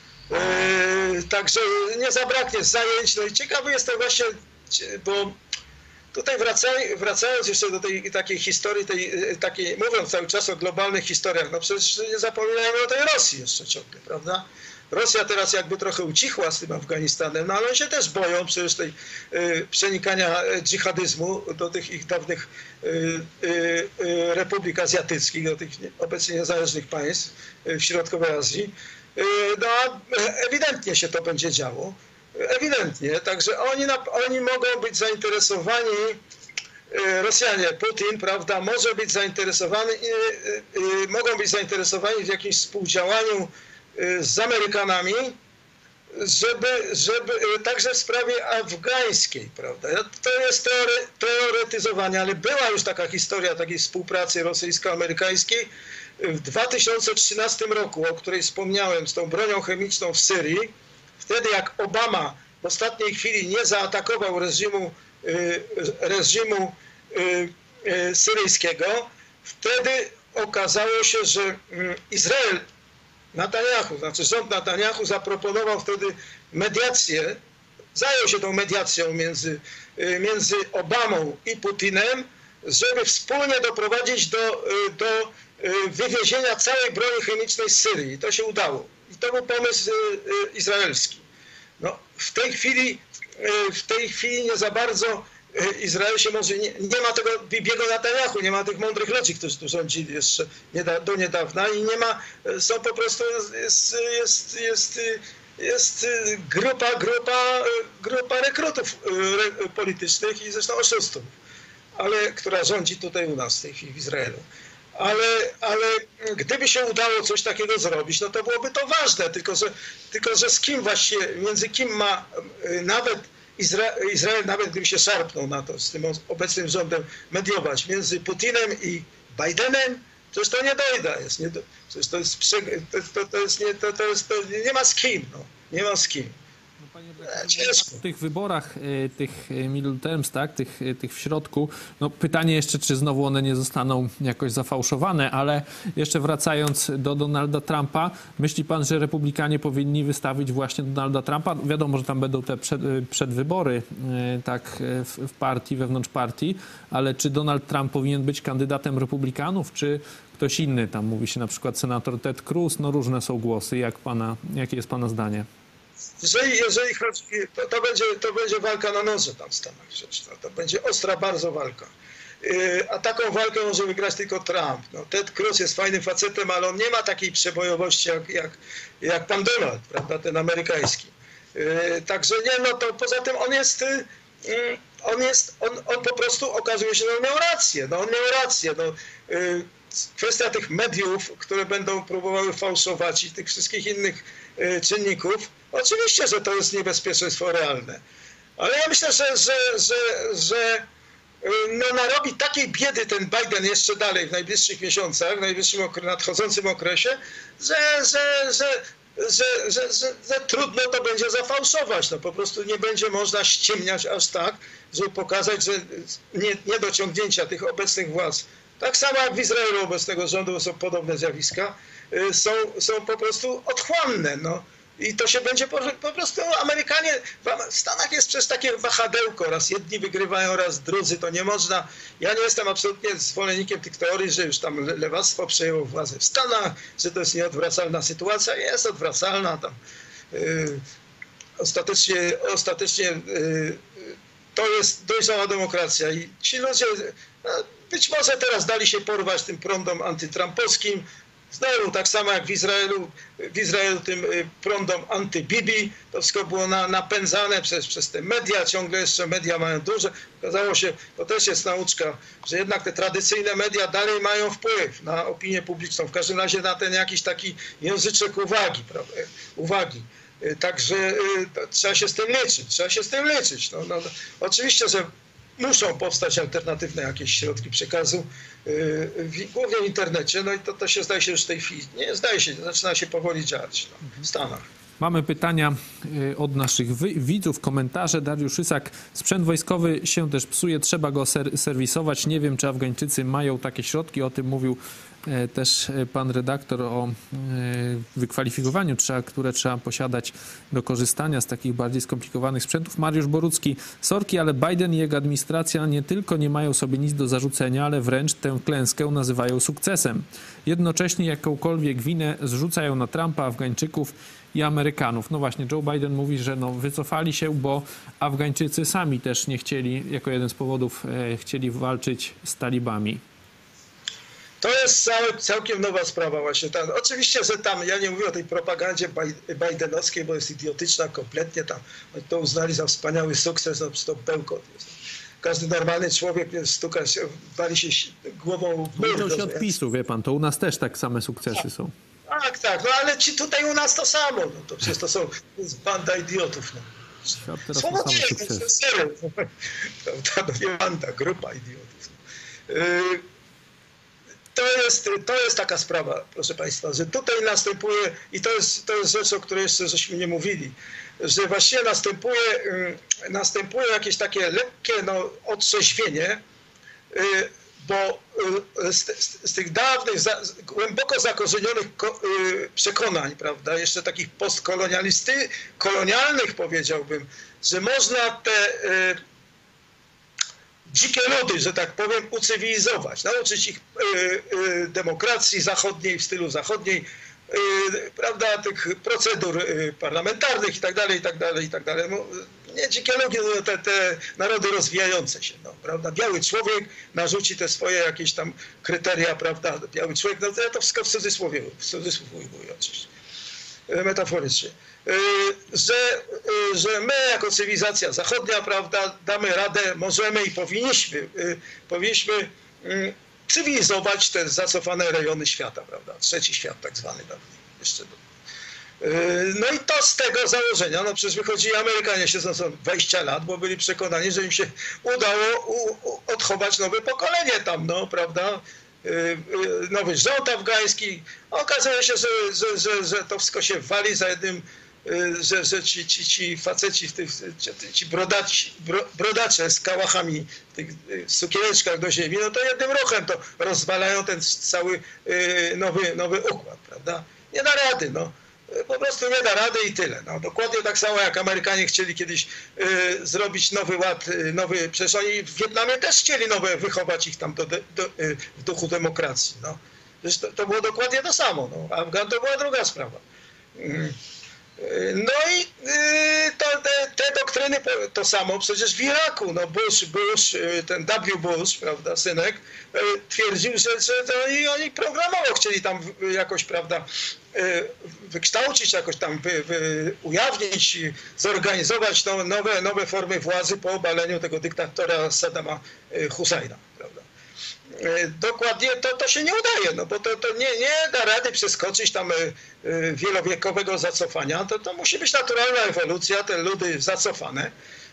Yy, także nie zabraknie zajęć. No i ciekawy jestem właśnie, bo tutaj wracaj, wracając jeszcze do tej takiej historii, tej, takiej, mówiąc cały czas o globalnych historiach, no przecież nie zapominajmy o tej Rosji jeszcze ciągle, prawda? Rosja teraz jakby trochę ucichła z tym Afganistanem, no ale oni się też boją przecież tej y, przenikania dżihadyzmu do tych ich dawnych y, y, y, republik azjatyckich, do tych obecnie niezależnych państw y, w Środkowej Azji. No, ewidentnie się to będzie działo, ewidentnie, także oni, oni mogą być zainteresowani, Rosjanie, Putin, prawda, może być zainteresowany, mogą być zainteresowani w jakimś współdziałaniu z Amerykanami, żeby, żeby także w sprawie afgańskiej, prawda, to jest teore, teoretyzowanie, ale była już taka historia takiej współpracy rosyjsko-amerykańskiej, w dwa tysiące trzynastym roku, o której wspomniałem, z tą bronią chemiczną w Syrii, wtedy jak Obama w ostatniej chwili nie zaatakował reżimu, reżimu syryjskiego, wtedy okazało się, że Izrael, Netanyahu, znaczy rząd Netanyahu zaproponował wtedy mediację, zajął się tą mediacją między, między Obamą i Putinem, żeby wspólnie doprowadzić do, do wywiezienia całej broni chemicznej z Syrii. I to się udało. I to był pomysł izraelski. No, w tej chwili, w tej chwili nie za bardzo Izrael się może, nie, nie ma tego Bibiego Netanyahu, nie ma tych mądrych ludzi, którzy tu rządzili jeszcze do niedawna i nie ma, są po prostu, jest, jest, jest, jest grupa, grupa, grupa rekrutów politycznych i zresztą oszustów, ale która rządzi tutaj u nas w tej chwili w Izraelu. Ale, ale gdyby się udało coś takiego zrobić, no to byłoby to ważne, tylko że, tylko że z kim właśnie, między kim ma nawet Izra Izrael, nawet gdyby się szarpnął na to, z tym obecnym rządem mediować, między Putinem i Bidenem, przecież to nie dojda jest, nie do, przecież to jest, to, to jest, nie, to, to jest to nie ma z kim, no, nie ma z kim. W tych wyborach, tych middle terms, tak, tych, tych w środku, no pytanie jeszcze, czy znowu one nie zostaną jakoś zafałszowane, ale jeszcze wracając do Donalda Trumpa, myśli pan, że republikanie powinni wystawić właśnie Donalda Trumpa? Wiadomo, że tam będą te przed, przedwybory tak, w, w partii, wewnątrz partii, ale czy Donald Trump powinien być kandydatem republikanów, czy ktoś inny? Tam mówi się na przykład senator Ted Cruz, no różne są głosy. Jak pana, jakie jest pana zdanie? Jeżeli, jeżeli chodzi, to, to, będzie, to będzie walka na noże tam w Stanach. To, to będzie ostra bardzo walka. Yy, a taką walkę może wygrać tylko Trump. No, Ted Cruz jest fajnym facetem, ale on nie ma takiej przebojowości jak, jak, jak pan Donald, prawda, ten amerykański. Yy, także nie, no to poza tym on jest, yy, on jest, on, on po prostu okazuje się, że on miał rację. No, on miał rację. No, yy, kwestia tych mediów, które będą próbowały fałszować i tych wszystkich innych y, czynników, oczywiście, że to jest niebezpieczeństwo realne. Ale ja myślę, że, że, że, że no, narobi takiej biedy ten Biden jeszcze dalej w najbliższych miesiącach, w najbliższym okre- nadchodzącym okresie, że, że, że, że, że, że, że trudno to będzie zafałszować. No, po prostu nie będzie można ściemniać aż tak, żeby pokazać, że nie, niedociągnięcia tych obecnych władz, tak samo jak w Izraelu obecnego rządu są podobne zjawiska, są, są po prostu otchłanne. No. I to się będzie po, po prostu Amerykanie, w Stanach jest przez takie wahadełko, raz jedni wygrywają, raz drudzy, to nie można. Ja nie jestem absolutnie zwolennikiem tych teorii, że już tam lewactwo przejęło władzę w Stanach, że to jest nieodwracalna sytuacja. Jest odwracalna tam. Yy, ostatecznie ostatecznie yy, to jest dojrzała demokracja i ci ludzie no, być może teraz dali się porwać tym prądom antytrampowskim. Znowu tak samo jak w Izraelu, w Izraelu tym prądom anty-Bibi, to wszystko było na, napędzane przez, przez te media, ciągle jeszcze media mają duże. Okazało się, to też jest nauczka, że jednak te tradycyjne media dalej mają wpływ na opinię publiczną, w każdym razie na ten jakiś taki języczek uwagi, prawda? uwagi. Także trzeba się z tym liczyć, trzeba się z tym liczyć. No, no, oczywiście, że muszą powstać alternatywne jakieś środki przekazu, yy, głównie w internecie, no i to, to się zdaje się już w tej chwili, nie zdaje się, zaczyna się powoli dziać no, w Stanach. Mamy pytania od naszych widzów, komentarze. Dariusz Isak, sprzęt wojskowy się też psuje, trzeba go ser serwisować. Nie wiem, czy Afgańczycy mają takie środki. O tym mówił też pan redaktor o wykwalifikowaniu, które trzeba posiadać do korzystania z takich bardziej skomplikowanych sprzętów. Mariusz Borucki, sorki, ale Biden i jego administracja nie tylko nie mają sobie nic do zarzucenia, ale wręcz tę klęskę nazywają sukcesem. Jednocześnie jakąkolwiek winę zrzucają na Trumpa, Afgańczyków i Amerykanów. No właśnie, Joe Biden mówi, że no wycofali się, bo Afgańczycy sami też nie chcieli, jako jeden z powodów, e, chcieli walczyć z talibami. To jest całe, całkiem nowa sprawa właśnie. Tam, oczywiście, że tam, ja nie mówię o tej propagandzie bidenowskiej, bo jest idiotyczna kompletnie. Tam to uznali za wspaniały sukces, no to bełkot jest. Każdy normalny człowiek stuka się, wali się głową w mur. To się odpisu, wie pan, to u nas też tak same sukcesy są. Tak, tak, no ale ci tutaj u nas to samo. No, to przecież to są to jest banda idiotów. No. Świat teraz ma same sukcesy. To nie banda, grupa idiotów. Yy, To jest, to jest taka sprawa, proszę państwa, że tutaj następuje, i to jest, to jest rzecz, o której jeszcze żeśmy nie mówili, że właściwie następuje, następuje jakieś takie lekkie no, otrzeźwienie, bo z, z, z tych dawnych, za, głęboko zakorzenionych przekonań, prawda, jeszcze takich postkolonialisty, kolonialnych powiedziałbym, że można te dzikie ludy, że tak powiem, ucywilizować, nauczyć ich y, y, demokracji zachodniej, w stylu zachodniej, y, prawda, tych procedur y, parlamentarnych i tak dalej, i tak dalej, i tak dalej. No, nie dzikie ludy, no, te, te narody rozwijające się, no, prawda. Biały człowiek narzuci te swoje jakieś tam kryteria, prawda, biały człowiek, no to wszystko w cudzysłowie, w cudzysłowie mówię oczywiście, metaforycznie. Że, że my jako cywilizacja zachodnia, prawda, damy radę, możemy i powinniśmy, powinniśmy cywilizować te zacofane rejony świata, prawda, trzeci świat tak zwany dawniej jeszcze. No i to z tego założenia, no przecież wychodzili Amerykanie siedzą dwadzieścia lat, bo byli przekonani, że im się udało u, u, odchować nowe pokolenie tam, no, prawda, nowy rząd afgański. Okazuje się, że, że, że, że to wszystko się wali za jednym, że, że ci, ci, ci faceci, w tych, ci brodaci, brodacze z kałachami w tych sukieneczkach do ziemi, no to jednym ruchem to rozwalają ten cały nowy, nowy układ, prawda? Nie da rady, no. Po prostu nie da rady i tyle. No, dokładnie tak samo jak Amerykanie chcieli kiedyś y, zrobić nowy ład, y, nowy, przecież oni w Wietnamie też chcieli nowe, wychować ich tam do, do, y, w duchu demokracji. No. To, to było dokładnie to samo. No. Afgan to była druga sprawa. Y, No i to, te, te doktryny to samo przecież w Iraku. No Bush, Bush, ten W. Bush, prawda, synek, twierdził, że, że to oni, oni programowo chcieli tam jakoś, prawda, wykształcić, jakoś tam wy, wy, ujawnić, zorganizować no, nowe, nowe formy władzy po obaleniu tego dyktatora Saddama Husajna, prawda. Dokładnie to, to się nie udaje, no bo to, to nie, nie da rady przeskoczyć tam wielowiekowego zacofania, to, to musi być naturalna ewolucja, te ludy zacofane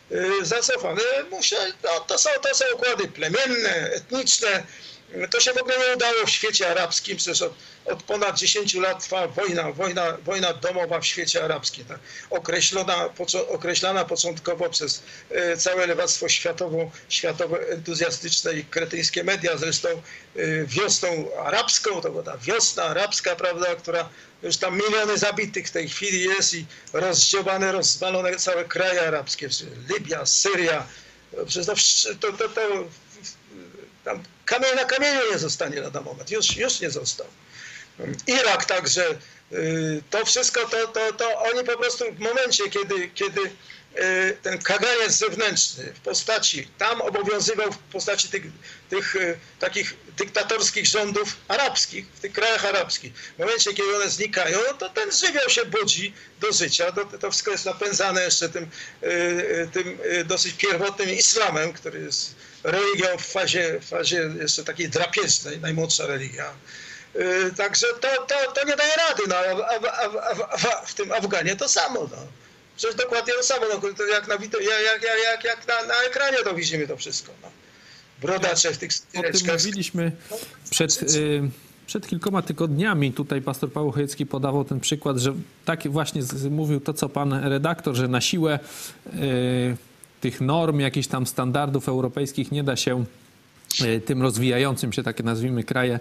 zacofane. Muszę, no, to, są, to są układy plemienne, etniczne. To się w ogóle nie udało w świecie arabskim, przecież od, od ponad dziesięciu lat trwa wojna, wojna, wojna domowa w świecie arabskim, tak? Określona, określana początkowo przez całe lewactwo światowo, światowe entuzjastyczne i kretyńskie media, zresztą wiosną arabską, to była ta wiosna arabska, prawda, która już tam miliony zabitych w tej chwili jest i rozdziobane, rozwalone całe kraje arabskie, Libia, Syria, przecież to, to, to, to tam kamień na kamieniu nie zostanie na ten moment, już, już nie został. Irak także, to wszystko, to, to, to oni po prostu w momencie, kiedy, kiedy ten kaganiec zewnętrzny w postaci, tam obowiązywał w postaci tych, tych takich dyktatorskich rządów arabskich, w tych krajach arabskich. W momencie, kiedy one znikają, to ten żywioł się budzi do życia. To wszystko jest napędzane jeszcze tym, tym dosyć pierwotnym islamem, który jest religią w fazie, w fazie jeszcze takiej drapieżnej, najmłodsza religia. Także to, to, to nie daje rady. No, a, a, a, a w tym Afganie to samo. No. Przecież dokładnie to samo. No, to jak, na, jak, jak, jak, jak na, na ekranie to widzimy to wszystko. No. Brodacze w tych skóreczkach. O tym mówiliśmy przed, y, przed kilkoma tygodniami. Tutaj pastor Paweł Chojecki podawał ten przykład, że tak właśnie mówił to, co pan redaktor, że na siłę y, tych norm, jakichś tam standardów europejskich nie da się tym rozwijającym się, takie nazwijmy, kraje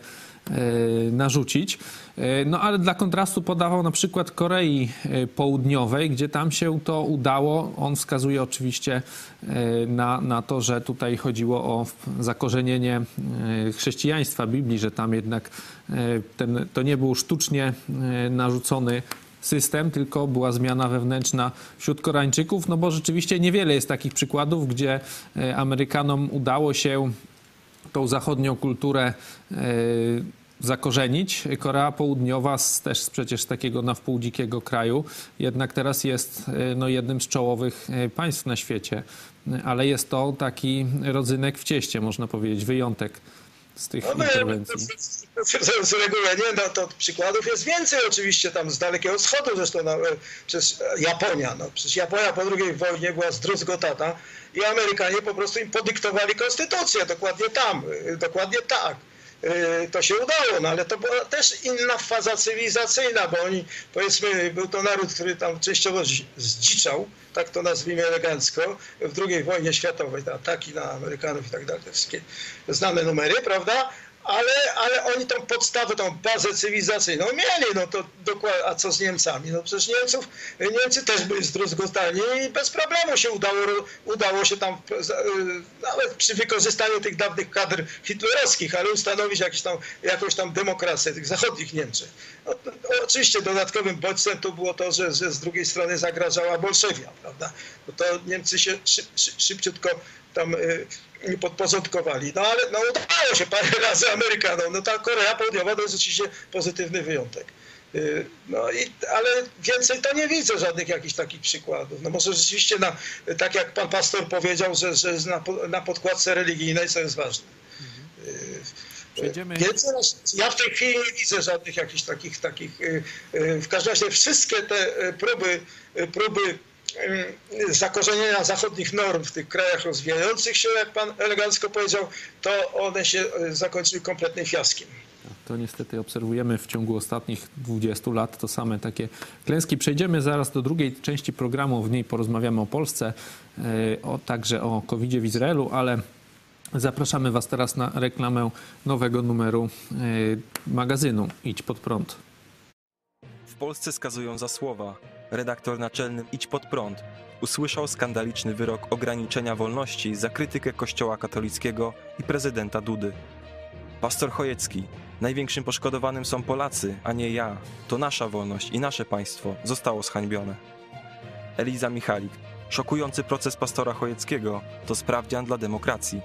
narzucić. No ale dla kontrastu podawał na przykład Korei Południowej, gdzie tam się to udało. On wskazuje oczywiście na, na to, że tutaj chodziło o zakorzenienie chrześcijaństwa, Biblii, że tam jednak ten, to nie był sztucznie narzucony system, tylko była zmiana wewnętrzna wśród Koreańczyków, no bo rzeczywiście niewiele jest takich przykładów, gdzie Amerykanom udało się tą zachodnią kulturę zakorzenić. Korea Południowa też przecież z takiego na wpół dzikiego kraju, jednak teraz jest no, jednym z czołowych państw na świecie, ale jest to taki rodzynek w cieście, można powiedzieć, wyjątek z tych no, interwencji. Z, z reguły nie, no to przykładów jest więcej oczywiście tam z Dalekiego Wschodu, zresztą no, przez Japonia. No, przecież Japonia po drugiej wojnie była zdruzgotana i Amerykanie po prostu im podyktowali konstytucję, dokładnie tam, dokładnie tak. To się udało, no ale to była też inna faza cywilizacyjna, bo oni, powiedzmy, był to naród, który tam częściowo zdziczał, tak to nazwijmy elegancko, w drugiej wojnie światowej, te ataki na Amerykanów i tak dalej, te wszystkie znane numery, prawda? Ale, ale oni tą podstawę, tą bazę cywilizacyjną mieli, no to dokładnie, a co z Niemcami? No przecież Niemców, Niemcy też byli zdruzgotani i bez problemu się udało, udało się tam, nawet przy wykorzystaniu tych dawnych kadr hitlerowskich, ale ustanowić jakieś tam, jakąś tam demokrację tych zachodnich Niemczech. No, to, oczywiście dodatkowym bodźcem to było to, że, że z drugiej strony zagrażała Bolszewia, prawda? No to Niemcy się szyb, szyb, szybciutko tam y, podporządkowali. No ale no, udało się parę razy Amerykanom. No ta Korea Południowa to jest oczywiście pozytywny wyjątek. Y, no i, ale więcej to nie widzę żadnych jakichś takich przykładów. No może rzeczywiście, na, tak jak pan pastor powiedział, że, że jest na, na podkładce religijnej, co jest ważne. Y, Przejdziemy. Więc ja w tej chwili nie widzę żadnych jakichś takich, takich y, y, w każdym razie wszystkie te próby, próby zakorzenienia zachodnich norm w tych krajach rozwijających się, jak pan elegancko powiedział, to one się zakończyły kompletnym fiaskiem. To niestety obserwujemy w ciągu ostatnich dwudziestu lat to same takie klęski. Przejdziemy zaraz do drugiej części programu, w niej porozmawiamy o Polsce, o, także o kowidzie w Izraelu, ale zapraszamy was teraz na reklamę nowego numeru magazynu Idź Pod Prąd. W Polsce skazują za słowa. Redaktor naczelny Idź Pod Prąd usłyszał skandaliczny wyrok ograniczenia wolności za krytykę Kościoła katolickiego i prezydenta Dudy. Pastor Chojecki: największym poszkodowanym są Polacy, a nie ja. To nasza wolność i nasze państwo zostało zhańbione. Eliza Michalik: szokujący proces pastora Chojeckiego to sprawdzian dla demokracji.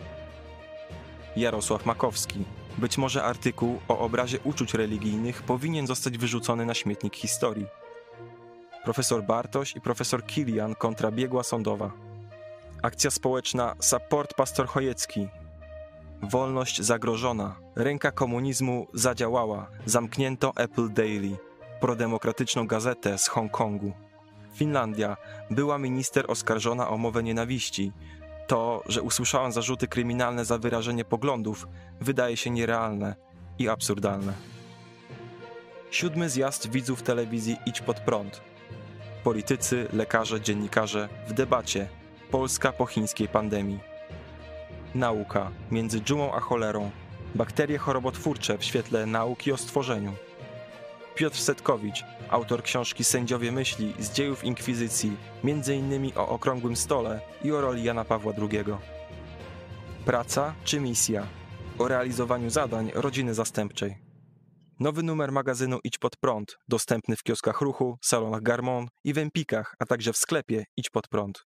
Jarosław Makowski: być może artykuł o obrazie uczuć religijnych powinien zostać wyrzucony na śmietnik historii. Profesor Bartoś i profesor Kilian kontra biegła sądowa. Akcja społeczna Support Pastor Chojecki. Wolność zagrożona. Ręka komunizmu zadziałała. Zamknięto Apple Daily, prodemokratyczną gazetę z Hongkongu. Finlandia. Była minister oskarżona o mowę nienawiści. To, że usłyszałam zarzuty kryminalne za wyrażenie poglądów, wydaje się nierealne i absurdalne. Siódmy zjazd widzów telewizji Idź Pod Prąd. Politycy, lekarze, dziennikarze w debacie. Polska po chińskiej pandemii. Nauka między dżumą a cholerą. Bakterie chorobotwórcze w świetle nauki o stworzeniu. Piotr Setkowicz, autor książki Sędziowie myśli z dziejów inkwizycji, między innymi o Okrągłym Stole i o roli Jana Pawła drugiego. Praca czy misja? O realizowaniu zadań rodziny zastępczej. Nowy numer magazynu Idź Pod Prąd, dostępny w kioskach Ruchu, salonach Garmon i w Empikach, a także w sklepie Idź Pod Prąd.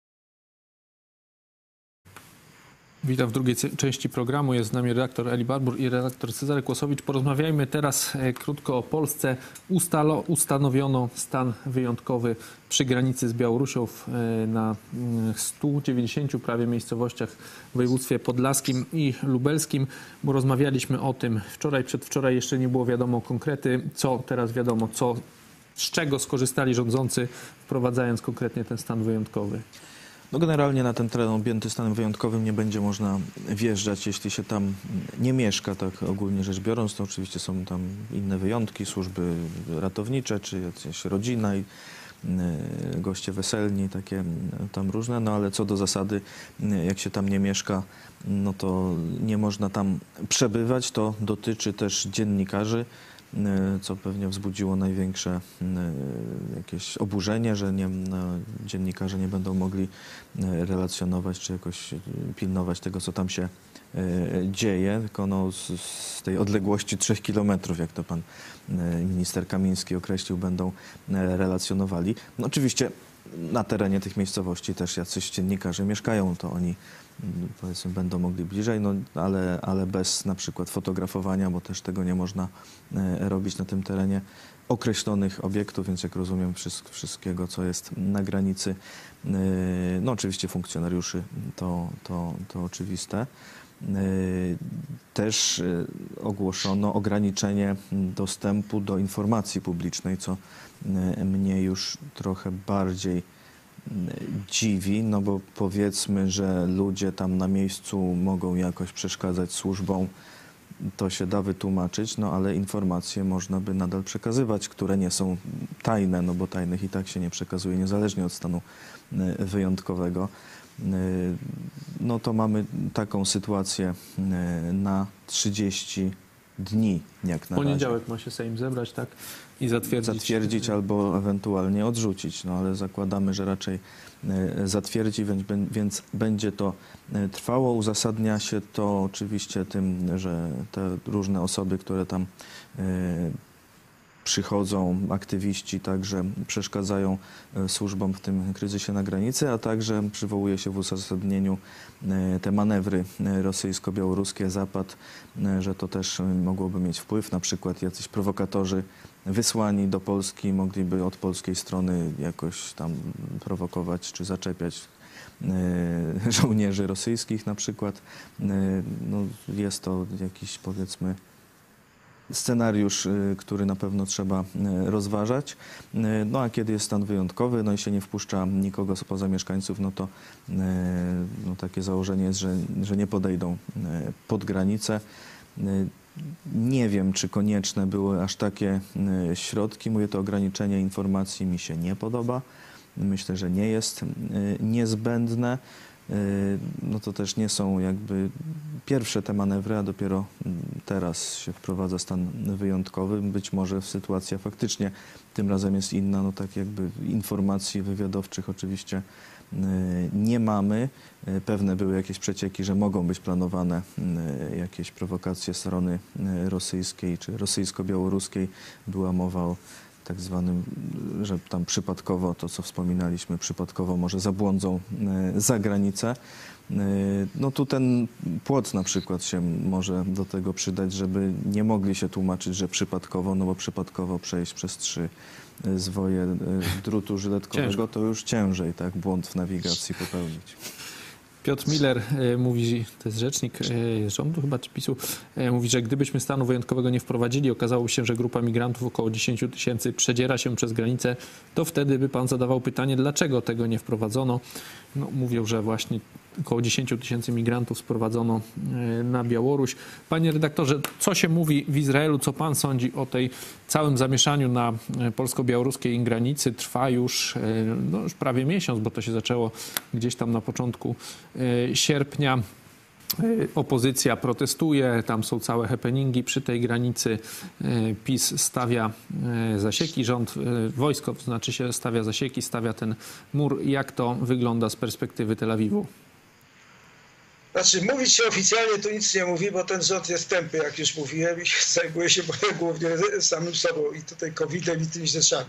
Witam w drugiej części programu. Jest z nami redaktor Eli Barbur i redaktor Cezary Kłosowicz. Porozmawiajmy teraz e, krótko o Polsce. Ustalo, ustanowiono stan wyjątkowy przy granicy z Białorusią w, e, na stu dziewięćdziesięciu prawie miejscowościach w województwie podlaskim i lubelskim. Bo rozmawialiśmy o tym wczoraj, przedwczoraj jeszcze nie było wiadomo konkrety. Co teraz wiadomo, co, z czego skorzystali rządzący, wprowadzając konkretnie ten stan wyjątkowy? No generalnie na ten teren objęty stanem wyjątkowym nie będzie można wjeżdżać, jeśli się tam nie mieszka, tak ogólnie rzecz biorąc. To oczywiście są tam inne wyjątki, służby ratownicze, czy jakaś rodzina i goście weselni, takie tam różne, no ale co do zasady, jak się tam nie mieszka, no to nie można tam przebywać. To dotyczy też dziennikarzy, co pewnie wzbudziło największe jakieś oburzenie, że nie, no, dziennikarze nie będą mogli relacjonować czy jakoś pilnować tego, co tam się dzieje, tylko no, z, z tej odległości trzech kilometrów, jak to pan minister Kamiński określił, będą relacjonowali. No oczywiście na terenie tych miejscowości też jacyś dziennikarze mieszkają, to oni powiedzmy będą mogli bliżej, no, ale, ale bez na przykład fotografowania, bo też tego nie można e, robić na tym terenie określonych obiektów, więc jak rozumiem wszystko, wszystkiego, co jest na granicy, e, no oczywiście funkcjonariuszy, to, to, to oczywiste. E, też e, ogłoszono ograniczenie dostępu do informacji publicznej, co e, mnie już trochę bardziej dziwi, no bo powiedzmy, że ludzie tam na miejscu mogą jakoś przeszkadzać służbom, to się da wytłumaczyć, no ale informacje można by nadal przekazywać, które nie są tajne, no bo tajnych i tak się nie przekazuje, niezależnie od stanu wyjątkowego. No to mamy taką sytuację na trzydzieści dni, jak na razie. W poniedziałek ma się Sejm zebrać, tak? I zatwierdzić. Zatwierdzić albo ewentualnie odrzucić, no ale zakładamy, że raczej zatwierdzi, więc, więc będzie to trwało. Uzasadnia się to oczywiście tym, że te różne osoby, które tam przychodzą, aktywiści także przeszkadzają służbom w tym kryzysie na granicy, a także przywołuje się w uzasadnieniu te manewry rosyjsko-białoruskie, Zapad, że to też mogłoby mieć wpływ, na przykład jacyś prowokatorzy wysłani do Polski mogliby od polskiej strony jakoś tam prowokować czy zaczepiać żołnierzy rosyjskich na przykład. No, jest to jakiś, powiedzmy, scenariusz, który na pewno trzeba rozważać. No a kiedy jest stan wyjątkowy, no i się nie wpuszcza nikogo spoza mieszkańców, no to no, takie założenie jest, że, że nie podejdą pod granicę. Nie wiem, czy konieczne były aż takie środki. Mówię, to ograniczenie informacji mi się nie podoba. Myślę, że nie jest niezbędne. No to też nie są jakby pierwsze te manewry, a dopiero teraz się wprowadza stan wyjątkowy. Być może sytuacja faktycznie tym razem jest inna. No tak jakby informacji wywiadowczych oczywiście nie mamy. Pewne były jakieś przecieki, że mogą być planowane jakieś prowokacje strony rosyjskiej czy rosyjsko-białoruskiej. Była mowa o tak zwanym, że tam przypadkowo, to co wspominaliśmy, przypadkowo może zabłądzą za granicę. No tu ten płot na przykład się może do tego przydać, żeby nie mogli się tłumaczyć, że przypadkowo, no bo przypadkowo przejść przez trzy zwoje drutu żyletkowego to już ciężej, tak, błąd w nawigacji popełnić. Piotr Miller e, mówi, to jest rzecznik e, rządu chyba, czy PiSu, e, mówi, że gdybyśmy stanu wyjątkowego nie wprowadzili, okazało się, że grupa migrantów około dziesięć tysięcy przedziera się przez granicę, to wtedy by pan zadawał pytanie, dlaczego tego nie wprowadzono. No, mówią, że właśnie około dziesięć tysięcy migrantów sprowadzono e, na Białoruś. Panie redaktorze, co się mówi w Izraelu, co pan sądzi o tej całym zamieszaniu na e, polsko-białoruskiej granicy? Trwa już, e, no, już prawie miesiąc, bo to się zaczęło gdzieś tam na początku sierpnia. Opozycja protestuje, tam są całe happeningi przy tej granicy. PiS stawia zasieki, rząd, wojsko znaczy się stawia zasieki, stawia ten mur. Jak to wygląda z perspektywy Tel Awiwu? Znaczy, mówić się oficjalnie tu nic nie mówi, bo ten rząd jest tępy, jak już mówiłem, i zajmuje się głównie samym sobą i tutaj kowidem i tymi rzeczami.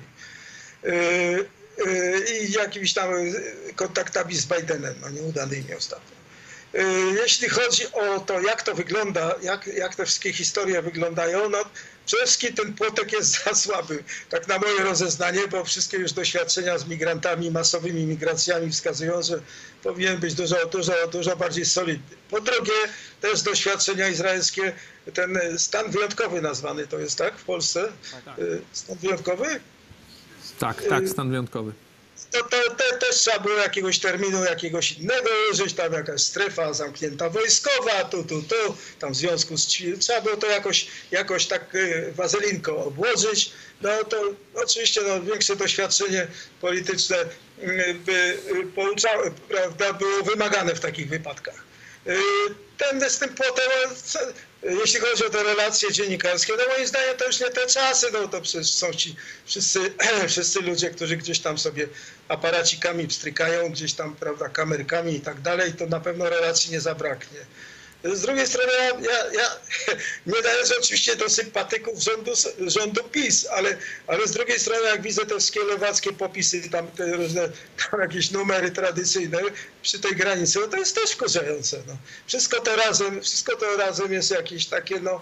I jakimiś tam kontaktami z Bidenem, no nieudanymi ostatnio. Jeśli chodzi o to, jak to wygląda, jak, jak te wszystkie historie wyglądają, no przede wszystkim ten płotek jest za słaby, tak na moje rozeznanie, bo wszystkie już doświadczenia z migrantami, masowymi migracjami wskazują, że powinien być dużo, dużo, dużo bardziej solidny. Po drugie, też doświadczenia izraelskie, ten stan wyjątkowy nazwany to jest, tak, w Polsce? Tak. Stan wyjątkowy? Tak, tak, stan wyjątkowy. To, to, to też trzeba było jakiegoś terminu, jakiegoś innego użyć, tam jakaś strefa zamknięta wojskowa, tu, tu, tu, tam w związku z trzeba było to jakoś, jakoś tak wazelinką obłożyć. No to oczywiście no, większe doświadczenie polityczne by pouczało, prawda, było wymagane w takich wypadkach. Ten z tym płotem, jeśli chodzi o te relacje dziennikarskie, no moim zdaniem to już nie te czasy, no to przecież są ci wszyscy, wszyscy ludzie, którzy gdzieś tam sobie aparacikami pstrykają, gdzieś tam, prawda, kamerkami i tak dalej, to na pewno relacji nie zabraknie. Z drugiej strony ja, ja, ja nie należę oczywiście do sympatyków rządu, rządu PiS, ale, ale z drugiej strony jak widzę te wszystkie lewackie popisy, tam te różne tam jakieś numery tradycyjne przy tej granicy, no to jest też wkurzające. No. Wszystko to razem, wszystko to razem jest jakieś takie, no...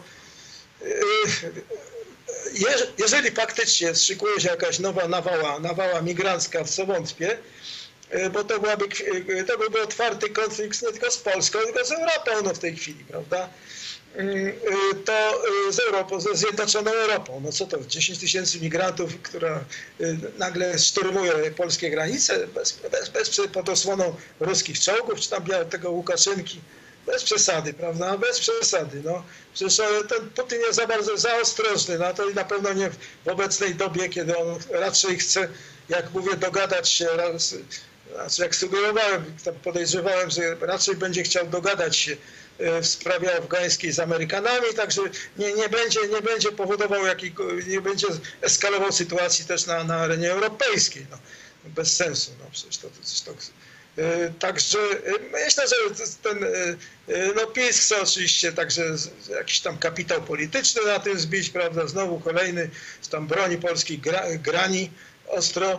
Jeżeli faktycznie szykuje się jakaś nowa nawała, nawała migrancka, w co wątpię, bo to, byłaby, to byłby otwarty konflikt nie tylko z Polską, tylko z Europą no w tej chwili, prawda? To z Europą, ze Zjednoczoną Europą. No co to, dziesięć tysięcy migrantów, która nagle szturmuje polskie granice bez, bez, bez, pod osłoną ruskich czołgów, czy tam tego Łukaszenki. Bez przesady, prawda? Bez przesady. No. Przecież ten Putin jest za bardzo za ostrożny, no to i na pewno nie w obecnej dobie, kiedy on raczej chce, jak mówię, dogadać się, znaczy jak sugerowałem, podejrzewałem, że raczej będzie chciał dogadać się w sprawie afgańskiej z Amerykanami, także nie, nie, będzie, nie będzie powodował, jakiej, nie będzie eskalował sytuacji też na, na arenie europejskiej. No. Bez sensu. No. Przecież to, to, to, Także myślę, że ten no PiS chce oczywiście także jakiś tam kapitał polityczny na tym zbić, prawda? Znowu kolejny z tam broni polskiej gra, grani ostro.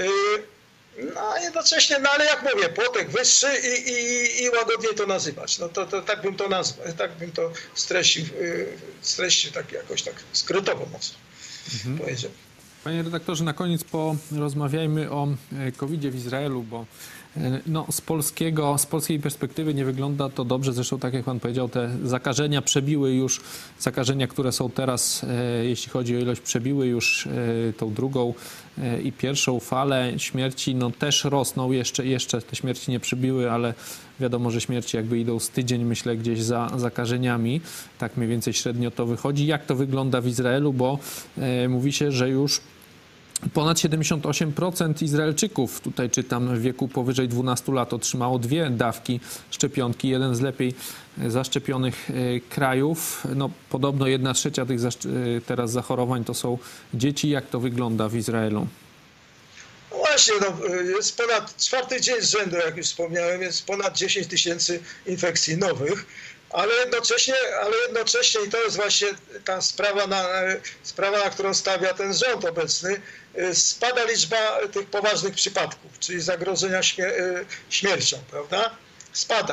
No a jednocześnie, no ale jak mówię, płotek wyższy i, i, i łagodniej to nazywać. No to, to tak bym to nazwał, tak bym to streścił, streścił tak jakoś tak skrótowo mocno mhm. powiedział. Panie redaktorze, na koniec porozmawiajmy o kowidzie w Izraelu, bo no, z, polskiego, z polskiej perspektywy nie wygląda to dobrze. Zresztą, tak jak pan powiedział, te zakażenia przebiły już, zakażenia, które są teraz, e, jeśli chodzi o ilość, przebiły już e, tą drugą e, i pierwszą falę. Śmierci no, też rosną, jeszcze, jeszcze te śmierci nie przybiły, ale wiadomo, że śmierci jakby idą z tydzień, myślę, gdzieś za zakażeniami. Tak mniej więcej średnio to wychodzi. Jak to wygląda w Izraelu, bo e, mówi się, że już ponad siedemdziesiąt osiem procent Izraelczyków, tutaj czytam, w wieku powyżej dwunastu lat otrzymało dwie dawki szczepionki, jeden z lepiej zaszczepionych krajów. No, podobno jedna trzecia tych teraz zachorowań to są dzieci. Jak to wygląda w Izraelu? No właśnie, no, jest ponad czwarty dzień z rzędu, jak już wspomniałem, jest ponad dziesięć tysięcy infekcji nowych. Ale jednocześnie, ale jednocześnie, i to jest właśnie ta sprawa na, sprawa, na którą stawia ten rząd obecny, spada liczba tych poważnych przypadków, czyli zagrożenia śmier- śmiercią, prawda? Spada.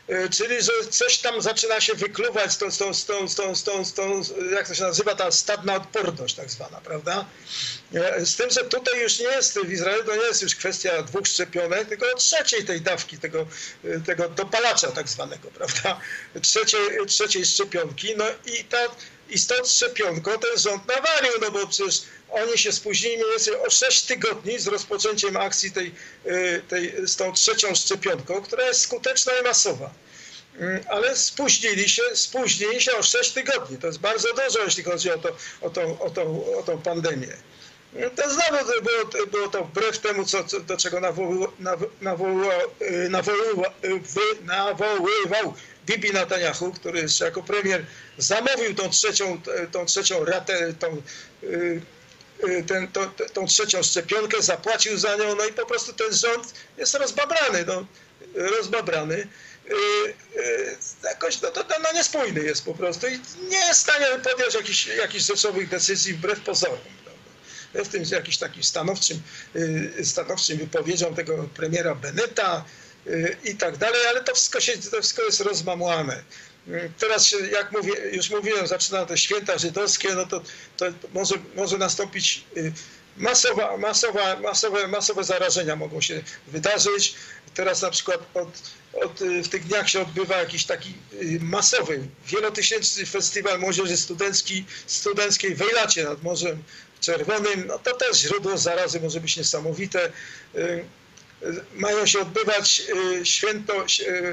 czyli że coś tam zaczyna się wykluwać z tą, z tą, z tą, z tą, z tą, z tą, jak to się nazywa, ta stadna odporność tak zwana, prawda? Z tym, że tutaj już nie jest, w Izraelu to nie jest już kwestia dwóch szczepionek, tylko trzeciej tej dawki, tego, tego dopalacza tak zwanego, prawda? Trzeciej, trzeciej szczepionki, no i ta I z tą szczepionką ten rząd nawalił, no bo przecież oni się spóźnili mniej więcej o sześć tygodni z rozpoczęciem akcji tej, tej, z tą trzecią szczepionką, która jest skuteczna i masowa. Ale spóźnili się, spóźnili się o sześć tygodni. To jest bardzo dużo, jeśli chodzi o, to, o, tą, o, tą, o tą pandemię. To znowu było, było to wbrew temu, co, do czego nawoływał, nawoływał, nawoływał, nawoływał Bibi Netanyahu, który jeszcze jako premier zamówił tą trzecią, tą trzecią ratę, tą, ten, tą, tą trzecią szczepionkę, zapłacił za nią, no i po prostu ten rząd jest rozbabrany, no, rozbabrany. Jakoś no, to, no, niespójny jest po prostu i nie jest w stanie podjąć jakichś, jakichś rzeczowych decyzji wbrew pozorom. W tym jakimś takim stanowczym, stanowczym wypowiedziom tego premiera Bennetta i tak dalej, ale to wszystko, się, to wszystko jest rozmamłane. Teraz, jak mówię, już mówiłem, zaczynają te święta żydowskie, no to, to może, może nastąpić masowa, masowa, masowe, masowe zarażenia mogą się wydarzyć. Teraz na przykład od, od, w tych dniach się odbywa jakiś taki masowy, wielotysięczny festiwal młodzieży studenckiej, studenckiej w Ejlacie nad Morzem Czerwonym. No to też źródło zarazy może być niesamowite. Mają się odbywać święto,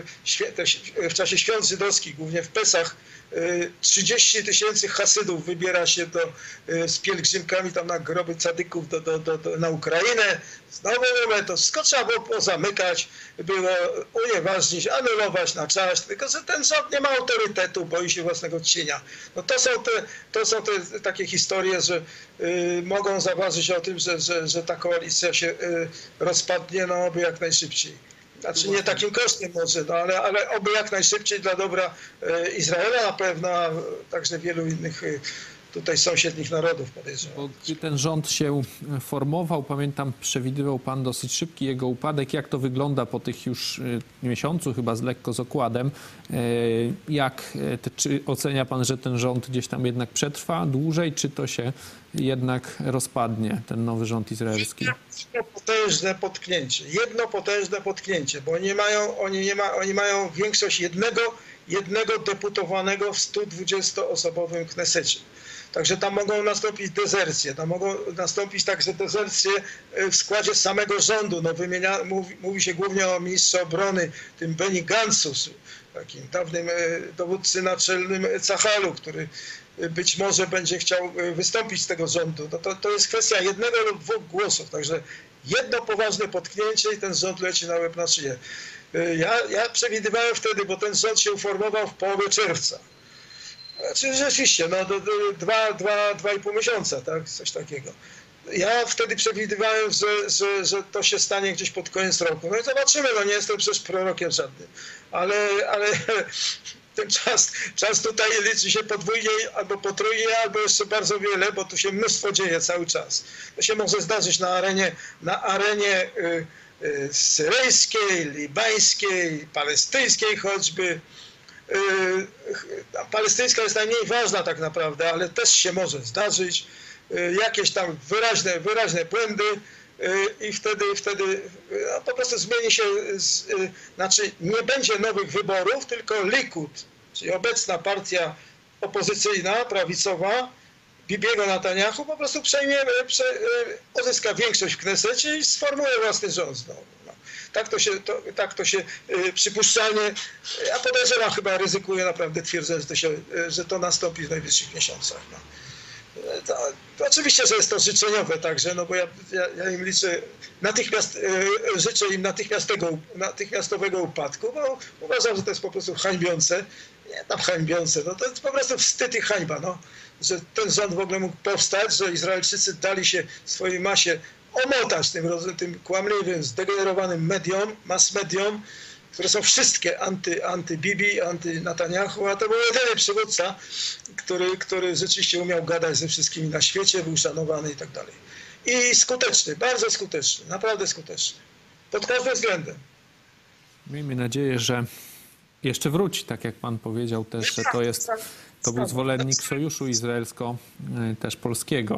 w czasie świąt żydowskich, głównie w Pesach. trzydzieści tysięcy Hasydów wybiera się do, z pielgrzymkami tam na groby cadyków do, do, do, do, na Ukrainę. Znowu mówię, to wszystko trzeba było pozamykać, było unieważnić, anulować na czas, tylko że ten rząd nie ma autorytetu, boi się własnego cienia. No to są te, to są te takie historie, że y, mogą zaważyć o tym, że, że, że ta koalicja się y, rozpadnie, no oby jak najszybciej. Znaczy nie takim kosztem może, no ale, ale oby jak najszybciej dla dobra Izraela na pewno, a także wielu innych tutaj sąsiednich narodów, podejrzewam. Bo gdy ten rząd się formował, pamiętam, przewidywał pan dosyć szybki jego upadek. Jak to wygląda po tych już miesiącu, chyba z lekko z okładem? Jak, czy ocenia pan, że ten rząd gdzieś tam jednak przetrwa dłużej, czy to się jednak rozpadnie, ten nowy rząd izraelski? Jedno potężne potknięcie, jedno potężne potknięcie, bo oni mają, oni nie ma, oni mają większość jednego, jednego deputowanego w stu dwudziestoosobowym Knesecie. Także tam mogą nastąpić dezercje, tam mogą nastąpić także dezercje w składzie samego rządu. No wymienia, mówi, mówi się głównie o ministrze obrony, tym Benny Gantzu, takim dawnym dowódcy naczelnym Cahalu, który być może będzie chciał wystąpić z tego rządu. No to, to jest kwestia jednego lub dwóch głosów, także jedno poważne potknięcie i ten rząd leci na łeb na szyję. Ja, ja przewidywałem wtedy, bo ten rząd się uformował w połowie czerwca. Znaczy rzeczywiście, no do, do, dwa, dwa, dwa i pół miesiąca, tak, coś takiego. Ja wtedy przewidywałem, że, że, że to się stanie gdzieś pod koniec roku. No i zobaczymy, no nie jestem przecież prorokiem żadnym, ale, ale ten czas, czas tutaj liczy się podwójnie albo potrójnie, albo jeszcze bardzo wiele, bo tu się mnóstwo dzieje cały czas. To się może zdarzyć na arenie, na arenie y, y, syryjskiej, libańskiej, palestyńskiej choćby. Palestyńska jest najmniej ważna tak naprawdę, ale też się może zdarzyć jakieś tam wyraźne, wyraźne błędy i wtedy, wtedy no, po prostu zmieni się, znaczy nie będzie nowych wyborów, tylko Likud, czyli obecna partia opozycyjna, prawicowa, Bibiego Netanyahu po prostu przejmie, prze, uzyska większość w Knesecie i sformuje własny rząd znowu. No. Tak to się, to, tak to się y, przypuszczalnie, ja podejrzewam, chyba ryzykuję naprawdę, twierdzę, że to, się, że to nastąpi w najbliższych miesiącach. No. To, to oczywiście, że jest to życzeniowe także, no bo ja, ja, ja im liczę, natychmiast y, życzę im natychmiastowego, natychmiastowego upadku, bo uważam, że to jest po prostu hańbiące. Nie tam hańbiące, no to jest po prostu wstyd i hańba, no. Że ten rząd w ogóle mógł powstać, że Izraelczycy dali się swojej masie omotać tym, tym kłamliwym, zdegenerowanym mediom, mass mediom, które są wszystkie anty, anty-Bibi, anty-Netanyahu, a to był jedyny przywódca, który, który rzeczywiście umiał gadać ze wszystkimi na świecie, był szanowany i tak dalej. I skuteczny, bardzo skuteczny, naprawdę skuteczny. Pod każdym względem. Miejmy nadzieję, że Jeszcze wróci, tak jak pan powiedział też, że to jest, to był zwolennik sojuszu izraelsko też polskiego.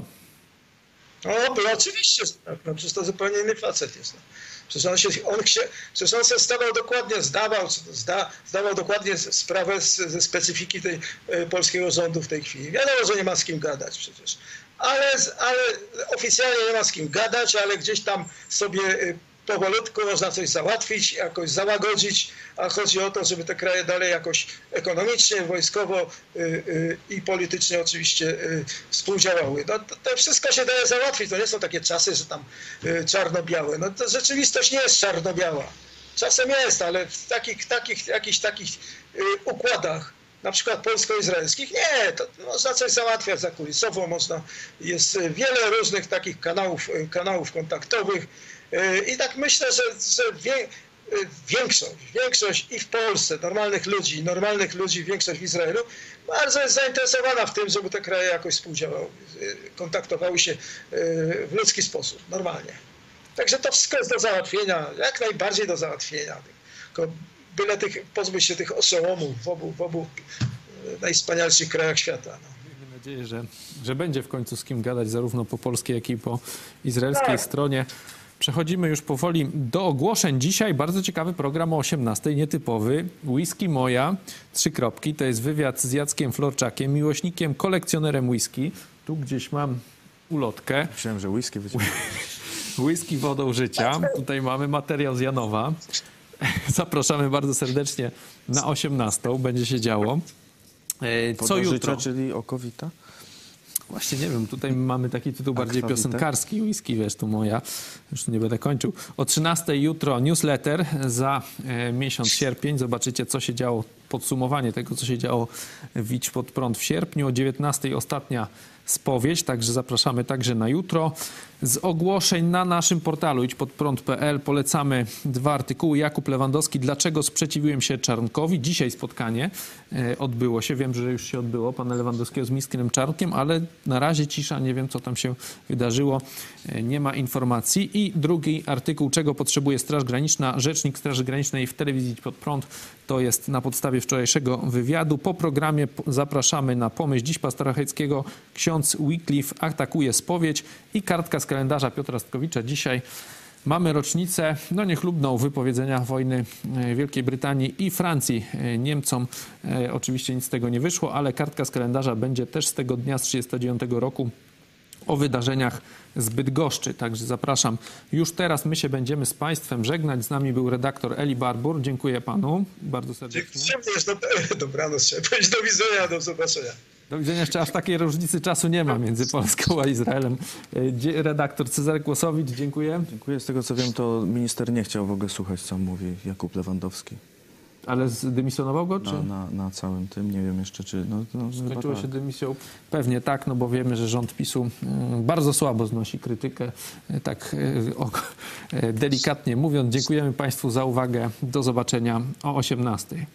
No, był oczywiście, no, przecież to zupełnie inny facet jest. No. Przecież on się, on się, przecież on sobie stawał dokładnie, zdawał, zda, zdawał dokładnie sprawę z, ze specyfiki tej e, polskiego rządu w tej chwili. Wiadomo, że nie ma z kim gadać przecież. Ale, ale oficjalnie nie ma z kim gadać, ale gdzieś tam sobie e, powolutku można coś załatwić, jakoś załagodzić, a chodzi o to, żeby te kraje dalej jakoś ekonomicznie, wojskowo y, y, i politycznie oczywiście y, współdziałały. No, to, to wszystko się daje załatwić. To nie są takie czasy, że tam y, czarno-białe. No, to rzeczywistość nie jest czarno-biała. Czasem jest, ale w takich, takich, jakichś takich y, układach, na przykład polsko-izraelskich, nie, to można coś załatwiać zakulisowo, można, jest wiele różnych takich kanałów, kanałów kontaktowych. I tak myślę, że, że wie, większość, większość i w Polsce normalnych ludzi, normalnych ludzi, większość w Izraelu bardzo jest zainteresowana w tym, żeby te kraje jakoś współdziałały, kontaktowały się w ludzki sposób, normalnie. Także to wszystko jest do załatwienia, jak najbardziej do załatwienia. Tylko byle tych, pozbyć się tych oszołomów w obu, w obu najwspanialszych krajach świata. No. Miejmy nadzieję, że, że będzie w końcu z kim gadać zarówno po polskiej, jak i po izraelskiej tak. stronie. Przechodzimy już powoli do ogłoszeń. Dzisiaj bardzo ciekawy program o osiemnastej, nietypowy. Whisky Moja, trzy kropki. To jest wywiad z Jackiem Florczakiem, miłośnikiem, kolekcjonerem whisky. Tu gdzieś mam ulotkę. Myślałem, że whisky wyciągnę. Whisky wodą życia. Tutaj mamy materiał z Janowa. Zapraszamy bardzo serdecznie na osiemnastą. Będzie się działo. Co Woda jutro? życia, czyli okowita? Właśnie nie wiem, tutaj mamy taki tytuł bardziej piosenkarski, whisky, wiesz, tu moja, już nie będę kończył. O trzynastej jutro newsletter za e, miesiąc sierpień. Zobaczycie, co się działo, podsumowanie tego, co się działo w Idź Pod Prąd w sierpniu. O dziewiętnastej ostatnia spowiedź, także zapraszamy także na jutro. Z ogłoszeń na naszym portalu idź pod prąd kropka p l polecamy dwa artykuły. Jakub Lewandowski, dlaczego sprzeciwiłem się Czarnkowi? Dzisiaj spotkanie e, odbyło się. Wiem, że już się odbyło pana Lewandowskiego z ministrem Czarnkiem, ale na razie cisza, nie wiem, co tam się wydarzyło. E, nie ma informacji. I drugi artykuł, czego potrzebuje Straż Graniczna? Rzecznik Straży Granicznej w telewizji Idź Pod Prąd. To jest na podstawie wczorajszego wywiadu. Po programie zapraszamy na pomyśl dziś pastora Hejckiego. Ksiądz Wycliffe atakuje spowiedź i kartka z kalendarza Piotra Stkowicza. Dzisiaj mamy rocznicę, no niechlubną, wypowiedzenia wojny Wielkiej Brytanii i Francji Niemcom. E, oczywiście nic z tego nie wyszło, ale kartka z kalendarza będzie też z tego dnia, z trzydziestego dziewiątego roku, o wydarzeniach z Bydgoszczy. Także zapraszam. Już teraz my się będziemy z państwem żegnać. Z nami był redaktor Eli Barbur. Dziękuję panu bardzo serdecznie. Dziękuję. Dobranoc. Trzeba powiedzieć do widzenia, do zobaczenia. Do widzenia. Jeszcze aż takiej różnicy czasu nie ma między Polską a Izraelem. Redaktor Cezary Kłosowicz, dziękuję. Dziękuję. Z tego co wiem, to minister nie chciał w ogóle słuchać, co mówi Jakub Lewandowski. Ale zdymisjonował go, czy? Na, na, na całym tym, nie wiem jeszcze, czy... No, no, Skończyło tak. się dymisją? Pewnie tak, no bo wiemy, że rząd PiSu bardzo słabo znosi krytykę, tak o, delikatnie mówiąc. Dziękujemy państwu za uwagę. Do zobaczenia o osiemnastej.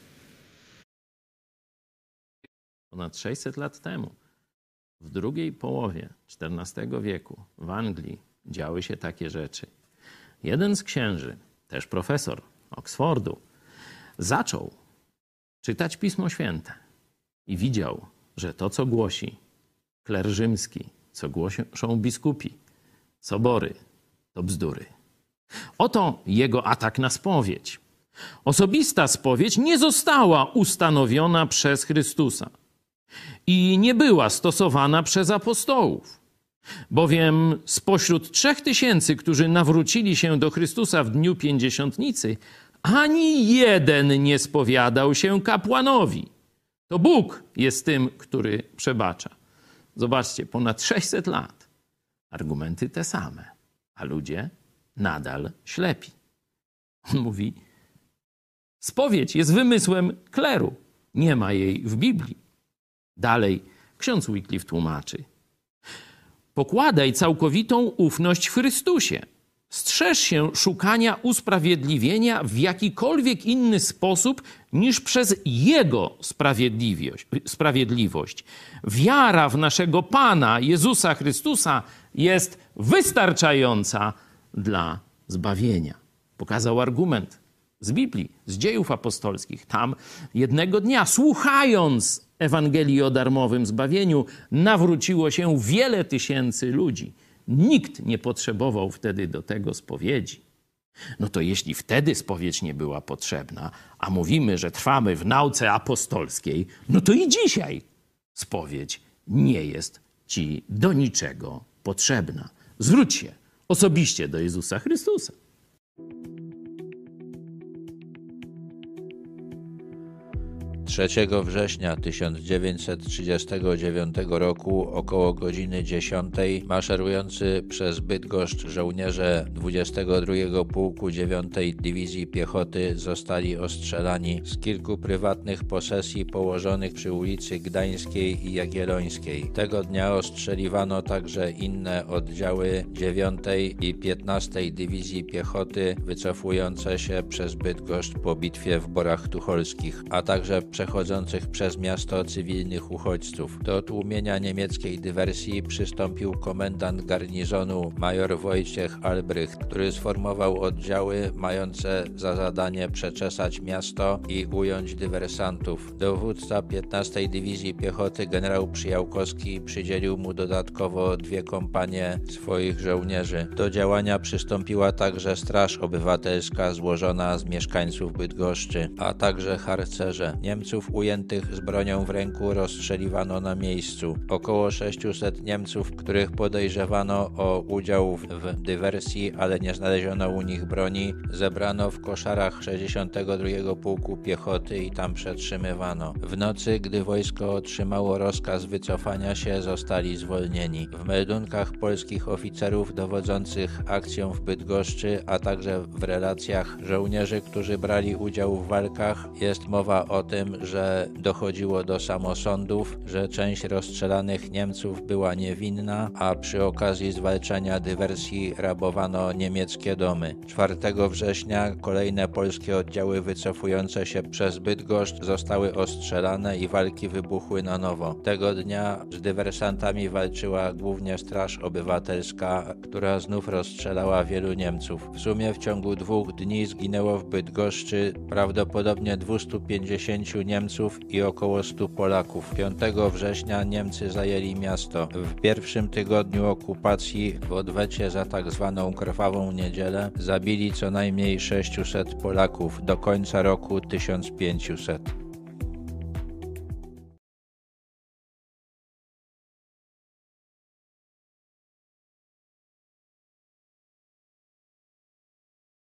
Ponad sześćset lat temu, w drugiej połowie czternastego wieku w Anglii działy się takie rzeczy. Jeden z księży, też profesor Oxfordu, zaczął czytać Pismo Święte i widział, że to, co głosi kler rzymski, co głoszą biskupi, sobory, to bzdury. Oto jego atak na spowiedź. Osobista spowiedź nie została ustanowiona przez Chrystusa i nie była stosowana przez apostołów, bowiem spośród trzech tysięcy, którzy nawrócili się do Chrystusa w dniu pięćdziesiątnicy, ani jeden nie spowiadał się kapłanowi. To Bóg jest tym, który przebacza. Zobaczcie, ponad sześćset lat. Argumenty te same, a ludzie nadal ślepi. On mówi, spowiedź jest wymysłem kleru. Nie ma jej w Biblii. Dalej ksiądz Wycliffe tłumaczy. Pokładaj całkowitą ufność w Chrystusie. Strzeż się szukania usprawiedliwienia w jakikolwiek inny sposób niż przez Jego sprawiedliwość. sprawiedliwość. Wiara w naszego Pana Jezusa Chrystusa jest wystarczająca dla zbawienia. Pokazał argument z Biblii, z Dziejów Apostolskich. Tam jednego dnia, słuchając Ewangelii o darmowym zbawieniu, nawróciło się wiele tysięcy ludzi. Nikt nie potrzebował wtedy do tego spowiedzi. No to jeśli wtedy spowiedź nie była potrzebna, a mówimy, że trwamy w nauce apostolskiej, no to i dzisiaj spowiedź nie jest ci do niczego potrzebna. Zwróć się osobiście do Jezusa Chrystusa. trzeciego września tysiąc dziewięćset trzydziestego dziewiątego roku około godziny dziesiątej maszerujący przez Bydgoszcz żołnierze dwudziestego drugiego Pułku dziewiątej Dywizji Piechoty zostali ostrzelani z kilku prywatnych posesji położonych przy ulicy Gdańskiej i Jagiellońskiej. Tego dnia ostrzeliwano także inne oddziały dziewiątej i piętnastej Dywizji Piechoty wycofujące się przez Bydgoszcz po bitwie w Borach Tucholskich, a także przechodzących przez miasto cywilnych uchodźców. Do tłumienia niemieckiej dywersji przystąpił komendant garnizonu major Wojciech Albrecht, który sformował oddziały mające za zadanie przeczesać miasto i ująć dywersantów. Dowódca piętnastej Dywizji Piechoty generał Przyjałkowski przydzielił mu dodatkowo dwie kompanie swoich żołnierzy. Do działania przystąpiła także Straż Obywatelska złożona z mieszkańców Bydgoszczy, a także harcerze. Niemców ujętych z bronią w ręku rozstrzeliwano na miejscu. Około sześciuset Niemców, których podejrzewano o udział w, w dywersji, ale nie znaleziono u nich broni, zebrano w koszarach sześćdziesiątego drugiego Pułku Piechoty i tam przetrzymywano. W nocy, gdy wojsko otrzymało rozkaz wycofania się, zostali zwolnieni. W meldunkach polskich oficerów dowodzących akcją w Bydgoszczy, a także w relacjach żołnierzy, którzy brali udział w walkach, jest mowa o tym, że dochodziło do samosądów, że część rozstrzelanych Niemców była niewinna, a przy okazji zwalczania dywersji rabowano niemieckie domy. czwartego września kolejne polskie oddziały wycofujące się przez Bydgoszcz zostały ostrzelane i walki wybuchły na nowo. Tego dnia z dywersantami walczyła głównie Straż Obywatelska, która znów rozstrzelała wielu Niemców. W sumie w ciągu dwóch dni zginęło w Bydgoszczy prawdopodobnie dwieście pięćdziesięciu Niemców i około stu Polaków. piątego września Niemcy zajęli miasto. W pierwszym tygodniu okupacji w odwecie za tak zwaną Krwawą Niedzielę zabili co najmniej sześciuset Polaków. Do końca roku tysiąc pięćset.